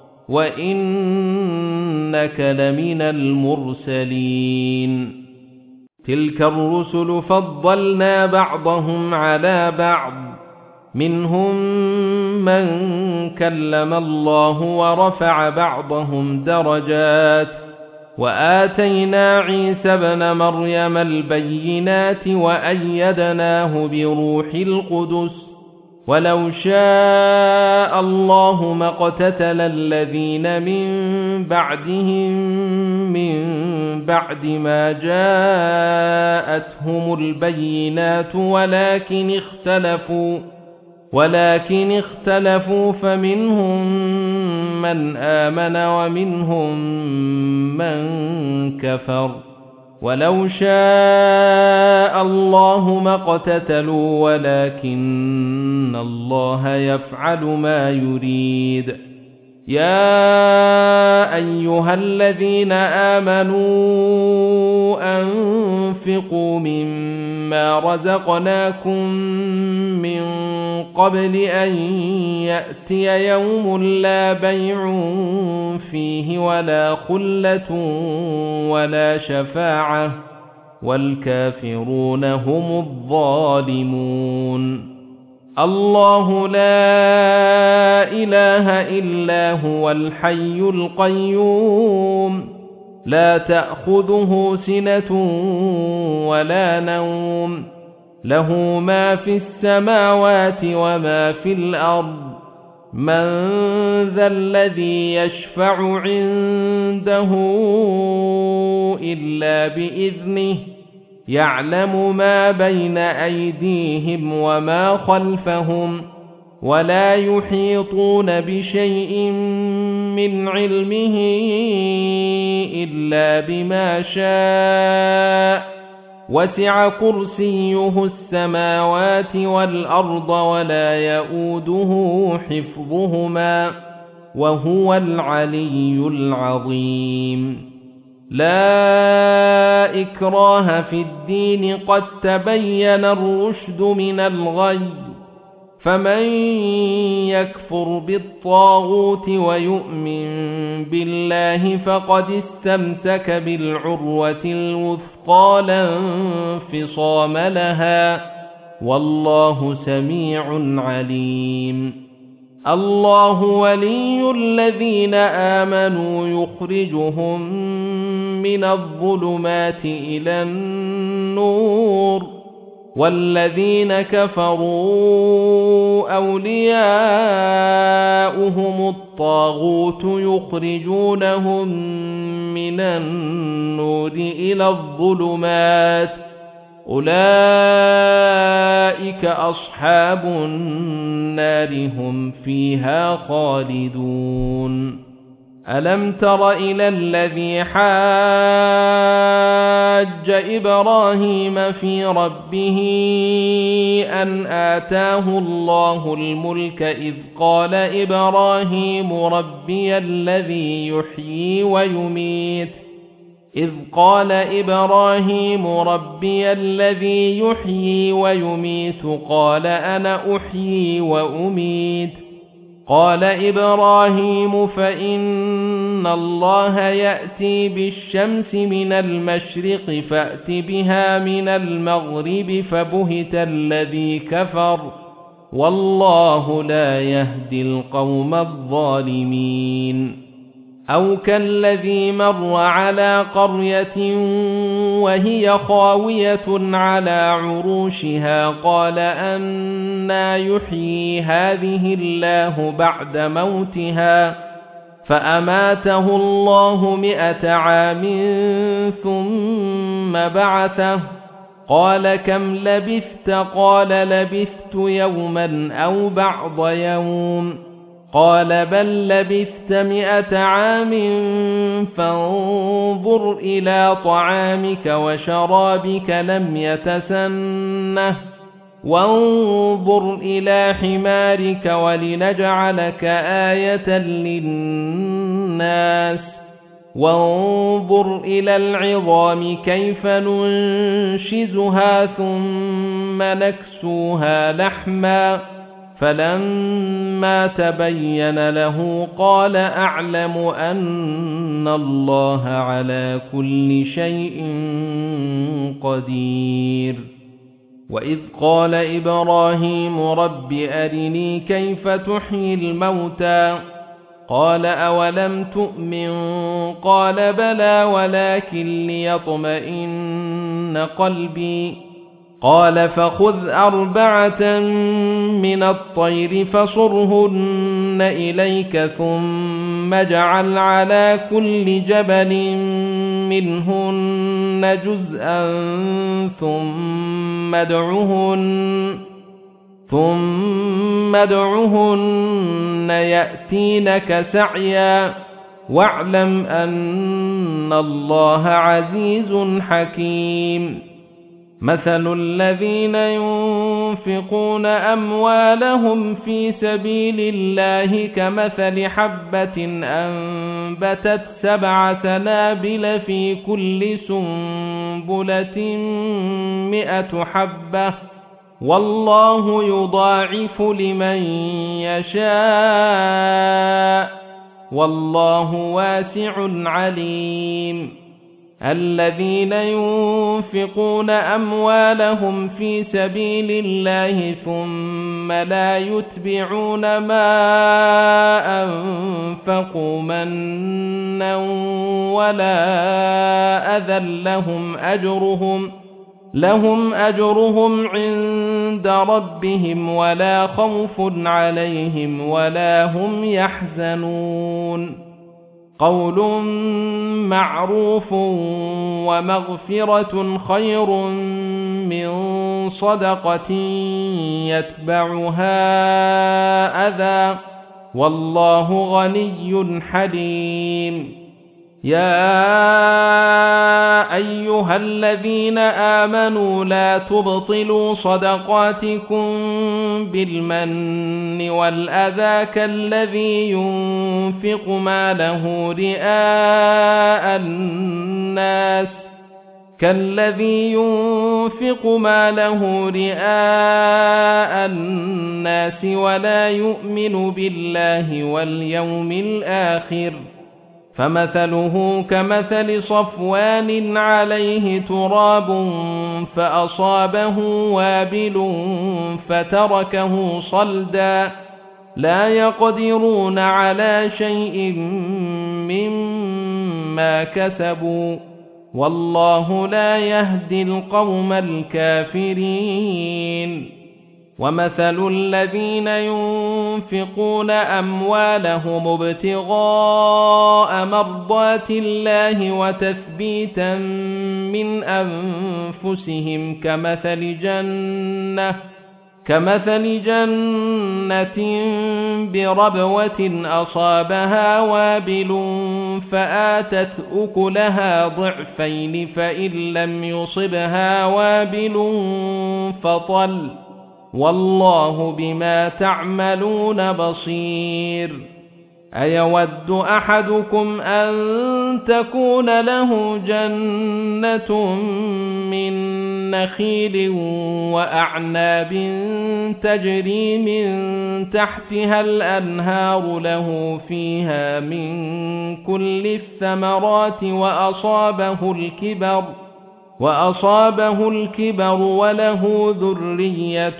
وإنك لمن المرسلين. تلك الرسل فضلنا بعضهم على بعض منهم من كلم الله ورفع بعضهم درجات وآتينا عيسى ابن مريم البينات وأيدناه بروح القدس ولو شاء الله ما اقتتل الذين من بعدهم من بعد ما جاءتهم البينات ولكن اختلفوا ولكن اختلفوا فمنهم من آمن ومنهم من كفر ولو شاء الله ما اقتتلوا ولكن الله يفعل ما يريد. يا أيها الذين آمنوا أنفقوا مما رزقناكم من قبل أن يأتي يوم لا بيع فيه ولا خلة ولا شفاعة والكافرون هم الظالمون. الله لا إله إلا هو الحي القيوم لا تأخذه سنة ولا نوم له ما في السماوات وما في الأرض من ذا الذي يشفع عنده إلا بإذنه يعلم ما بين أيديهم وما خلفهم ولا يحيطون بشيء من علمه إلا بما شاء وسع كرسيه السماوات والأرض ولا يؤوده حفظهما وهو العلي العظيم. لا إكراه في الدين قد تبين الرشد من الغي فمن يكفر بالطاغوت ويؤمن بالله فقد استمسك بالعروة الوثقى لا انفصام لها والله سميع عليم. الله ولي الذين آمنوا يخرجهم من الظلمات إلى النور والذين كفروا أولياؤهم الطاغوت يخرجونهم من النور إلى الظلمات أولئك أصحاب النار هم فيها خالدون. ألم تر إلى الذي حاج إبراهيم في ربه أن آتاه الله الملك إذ قال إبراهيم ربي الذي يحيي ويميت إذ قال إبراهيم ربي الذي يحيي ويميت قال أنا أحيي وأميت قال إبراهيم فإن الله يأتي بالشمس من المشرق فأت بها من المغرب فبهت الذي كفر والله لا يهدي القوم الظالمين أو كالذي مر على قرية وهي خاوية على عروشها قال أنى يحيي هذه الله بعد موتها فأماته الله مئة عام ثم بعثه قال كم لبثت قال لبثت يوما أو بعض يوم قال بل لبثت مئة عام فانظر إلى طعامك وشرابك لم يتسنه وانظر إلى حمارك ولنجعلك آية للناس وانظر إلى العظام كيف ننشزها ثم نكسوها لحما فلما تبين له قال أعلم أن الله على كل شيء قدير وإذ قال إبراهيم رب أرني كيف تحيي الموتى قال أولم تؤمن قال بلى ولكن ليطمئن قلبي قال فخذ أربعة من الطير فصرهن إليك ثم اجعل على كل جبل منهن جزءا ثم ادعهن ثم ادعهن يأتينك سعيا واعلم أن الله عزيز حكيم مثل الذين ينفقون أموالهم في سبيل الله كمثل حبة أنبتت سبع سنابل في كل سنبلة مئة حبة والله يضاعف لمن يشاء والله واسع عليم الذين ينفقون أموالهم في سبيل الله ثم لا يتبعون ما أنفقوا منا ولا أذى لهم أجرهم لهم أجرهم عند ربهم ولا خوف عليهم ولا هم يحزنون قول معروف ومغفرة خير من صدقة يتبعها أذى والله غني حليم يا أيها الذين آمنوا لا تبطلوا صدقاتكم بالمن والأذى كالذي ينفق ماله رئاء الناس كالذي ينفق ماله رئاء الناس ولا يؤمن بالله واليوم الآخر فمثله كمثل صفوان عليه تراب فأصابه وابل فتركه صلدا لا يقدرون على شيء مما كسبوا والله لا يهدي القوم الكافرين ومثل الذين ينفقون أموالهم ابتغاء مرضات الله وتثبيتا من أنفسهم كمثل جنة كمثل جنة بربوة أصابها وابل فآتت أكلها ضعفين فإن لم يصبها وابل فطل والله بما تعملون بصير أيود أحدكم أن تكون له جنة من نخيل وأعناب تجري من تحتها الأنهار له فيها من كل الثمرات وأصابه الكبر وأصابه الكبر وله ذرية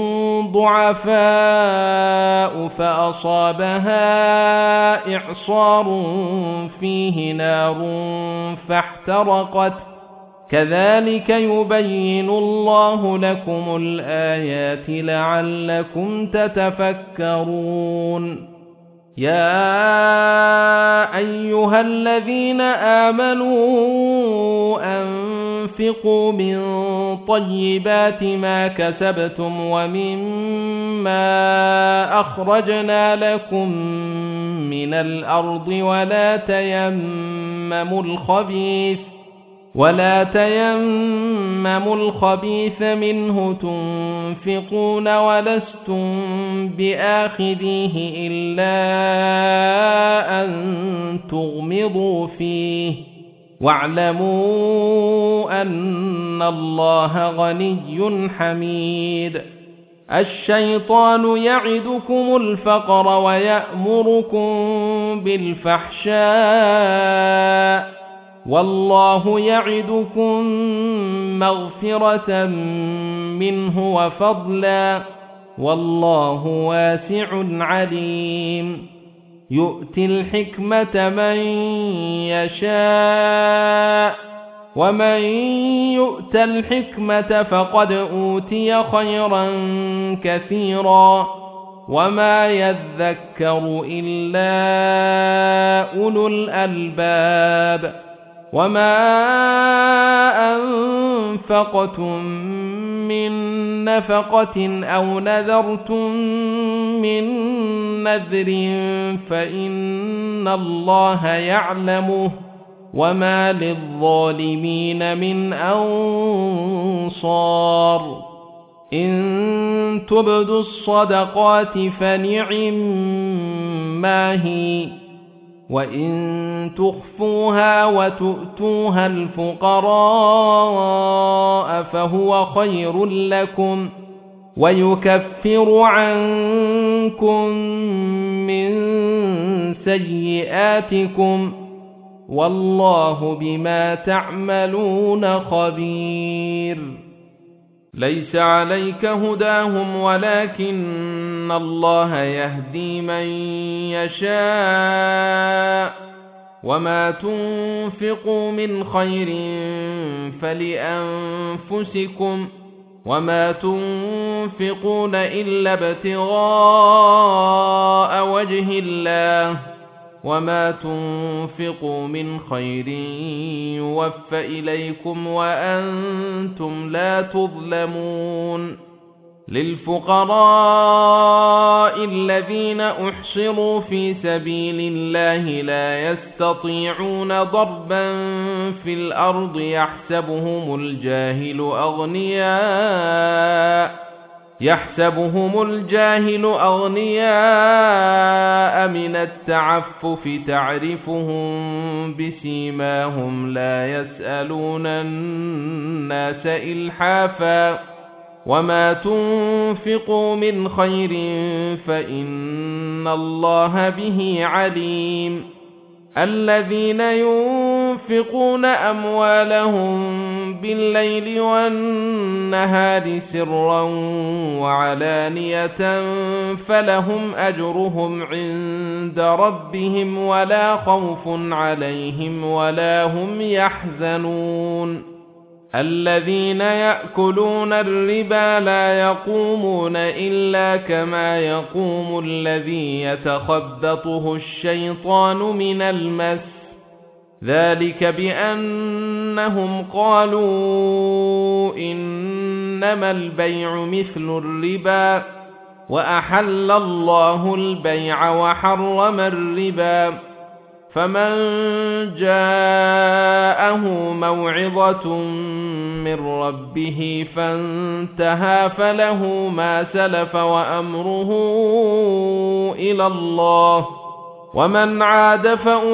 ضعفاء فأصابها إعصار فيه نار فاحترقت كذلك يبين الله لكم الآيات لعلكم تتفكرون يا أيها الذين آمنوا أنفقوا من طيبات ما كسبتم ومما أخرجنا لكم من الأرض ولا تيمموا الخبيث ولا تيمموا الخبيث منه تنفقون ولستم بآخذيه إلا أن تغمضوا فيه واعلموا أن الله غني حميد الشيطان يعدكم الفقر ويأمركم بالفحشاء والله يعدكم مغفرة منه وفضلا والله واسع عليم يؤتي الحكمة من يشاء ومن يؤت الحكمة فقد أوتي خيرا كثيرا وما يذكر إلا أولو الألباب وما أنفقتم من نفقة أو نذرتم من نذر فإن الله يعلمه وما للظالمين من أنصار إن تبدوا الصدقات فنعما هي وإن تخفوها وتؤتوها الفقراء فهو خير لكم ويكفر عنكم من سيئاتكم والله بما تعملون خبير ليس عليك هداهم ولكن الله يهدي من يشاء وما تنفقوا من خير فلأنفسكم وما تنفقون إلا ابتغاء وجه الله وما تنفقوا من خير يوفى إليكم وأنتم لا تظلمون للفقراء الذين أحصروا في سبيل الله لا يستطيعون ضربا في الأرض يحسبهم الجاهل أغنياء يحسبهم الجاهل أغنياء من التعفف تعرفهم بسيماهم لا يسألون الناس إلحافا وما تنفقوا من خير فإن الله به عليم الذين ينفقون أموالهم بالليل والنهار سرا وعلانية فلهم أجرهم عند ربهم ولا خوف عليهم ولا هم يحزنون الذين يأكلون الربا لا يقومون إلا كما يقوم الذي يتخبطه الشيطان من المس ذلك بأنهم قالوا إن إنما البيع مثل الربا وأحل الله البيع وحرم الربا فمن جاءه موعظة من ربه فانتهى فله ما سلف وأمره إلى الله ومن عاد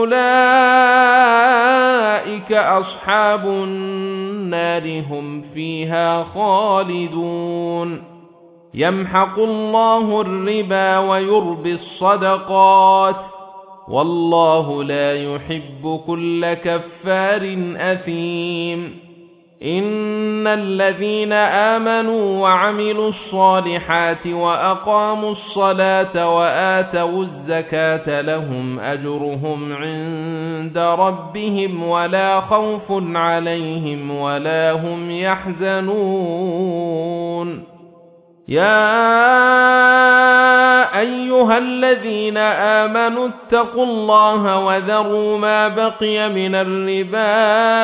فأولئك أصحاب النار هم فيها خالدون يمحق الله الربا ويربي الصدقات والله لا يحب كل كفار أثيم إن الذين آمنوا وعملوا الصالحات وأقاموا الصلاة وآتوا الزكاة لهم أجرهم عند ربهم ولا خوف عليهم ولا هم يحزنون يا أيها الذين آمنوا اتقوا الله وذروا ما بقي من الربا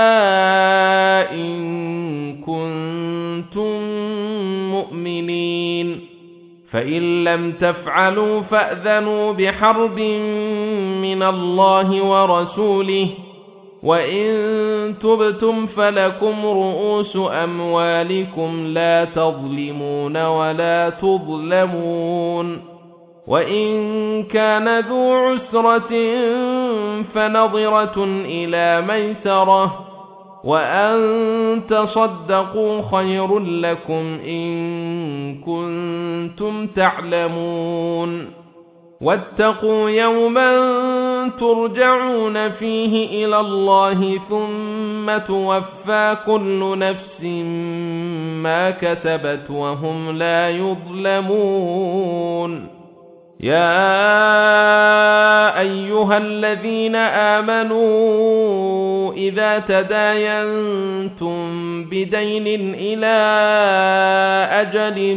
إن كنتم مؤمنين فإن لم تفعلوا فأذنوا بحرب من الله ورسوله وإن تبتم فلكم رؤوس أموالكم لا تظلمون ولا تظلمون وإن كان ذو عسرة فنظرة إلى ميسرة وأن تصدقوا خير لكم إن كنتم تعلمون واتقوا يوما ترجعون فيه إلى الله ثم توفى كل نفس ما كسبت وهم لا يظلمون يا أيها الذين آمنوا إذا تداينتم بدين إلى أجل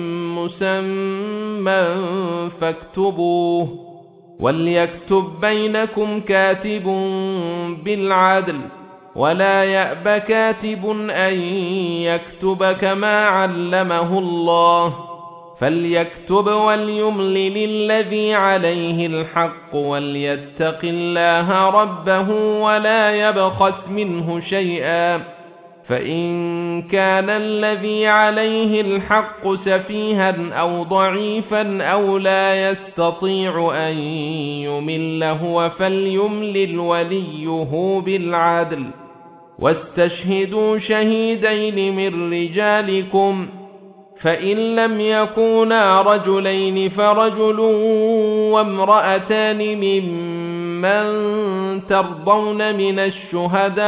مسمى فاكتبوه وليكتب بينكم كاتب بالعدل ولا يأب كاتب أن يكتب كما علمه الله فليكتب وليملل الذي عليه الحق وليتق الله ربه ولا يبخس منه شيئا فإن كان الذي عليه الحق سفيها أو ضعيفا أو لا يستطيع أن يمل هو فليملل وليه بالعدل واستشهدوا شهيدين من رجالكم فإن لم يكونا رجلين فرجل وامرأتان ممن ترضون من الشهداء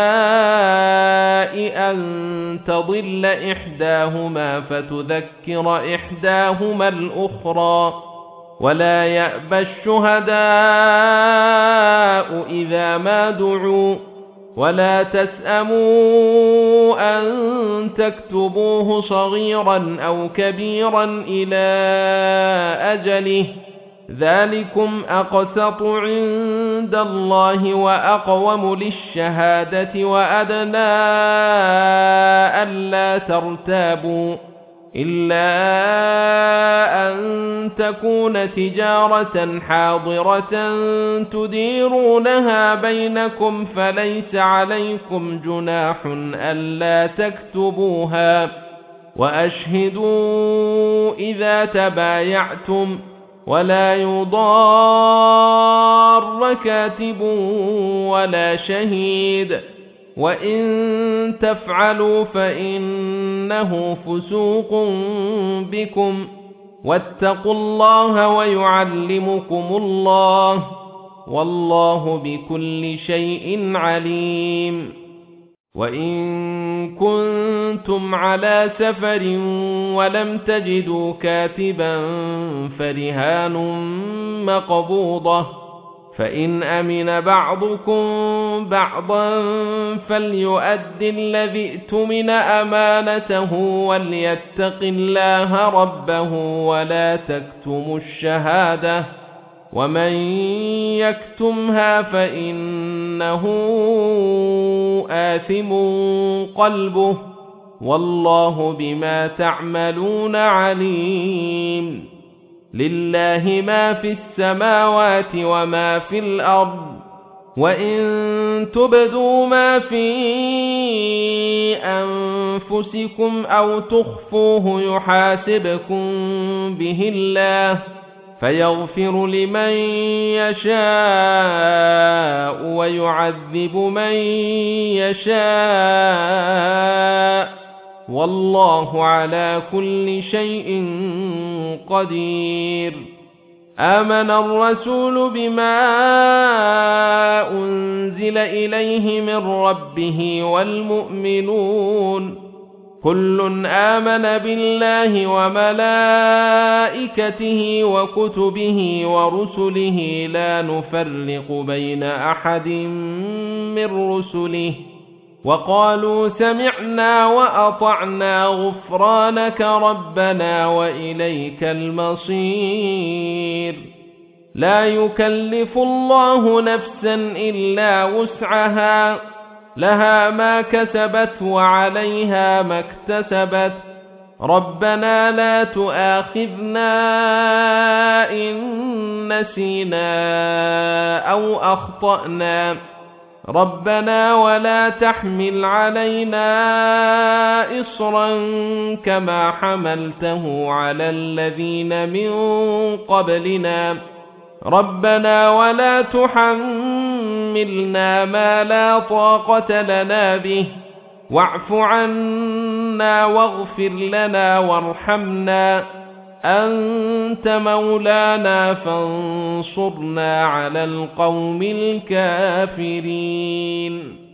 أن تضل إحداهما فتذكر إحداهما الأخرى ولا يأبى الشهداء إذا ما دعوا ولا تسأموا أن تكتبوه صغيرا أو كبيرا إلى أجله ذلكم أقسط عند الله وأقوم للشهادة وأدنى ألا ترتابوا إلا أن تكون تجارة حاضرة تديرونها بينكم فليس عليكم جناح ألا تكتبوها وأشهدوا إذا تبايعتم ولا يضار كاتب ولا شهيد وإن تفعلوا فإنه فسوق بكم واتقوا الله ويعلمكم الله والله بكل شيء عليم وإن كنتم على سفر ولم تجدوا كاتبا فرهان مقبوضة فإن أمن بعضكم بعضا فليؤد الذي ائتمن أمانته وليتق الله ربه ولا تكتموا الشهادة ومن يكتمها فإنه آثم قلبه والله بما تعملون عليم. لله ما في السماوات وما في الأرض، وإن تبدوا ما في أنفسكم أو تخفوه يحاسبكم به الله، فيغفر لمن يشاء ويعذب من يشاء، والله على كل شيء قدير. آمن الرسول بما أنزل إليه من ربه والمؤمنون كل آمن بالله وملائكته وكتبه ورسله لا نفرق بين أحد من رسله، وقالوا سمعنا وأطعنا غفرانك ربنا وإليك المصير. لا يكلف الله نفسا إلا وسعها، لها ما كسبت وعليها ما اكتسبت. ربنا لا تؤاخذنا إن نسينا أو أخطأنا، ربنا ولا تحمل علينا إصرا كما حملته على الذين من قبلنا، ربنا ولا تحملنا ما لا طاقة لنا به، واعف عنا واغفر لنا وارحمنا، أنت مولانا فانصرنا على القوم الكافرين.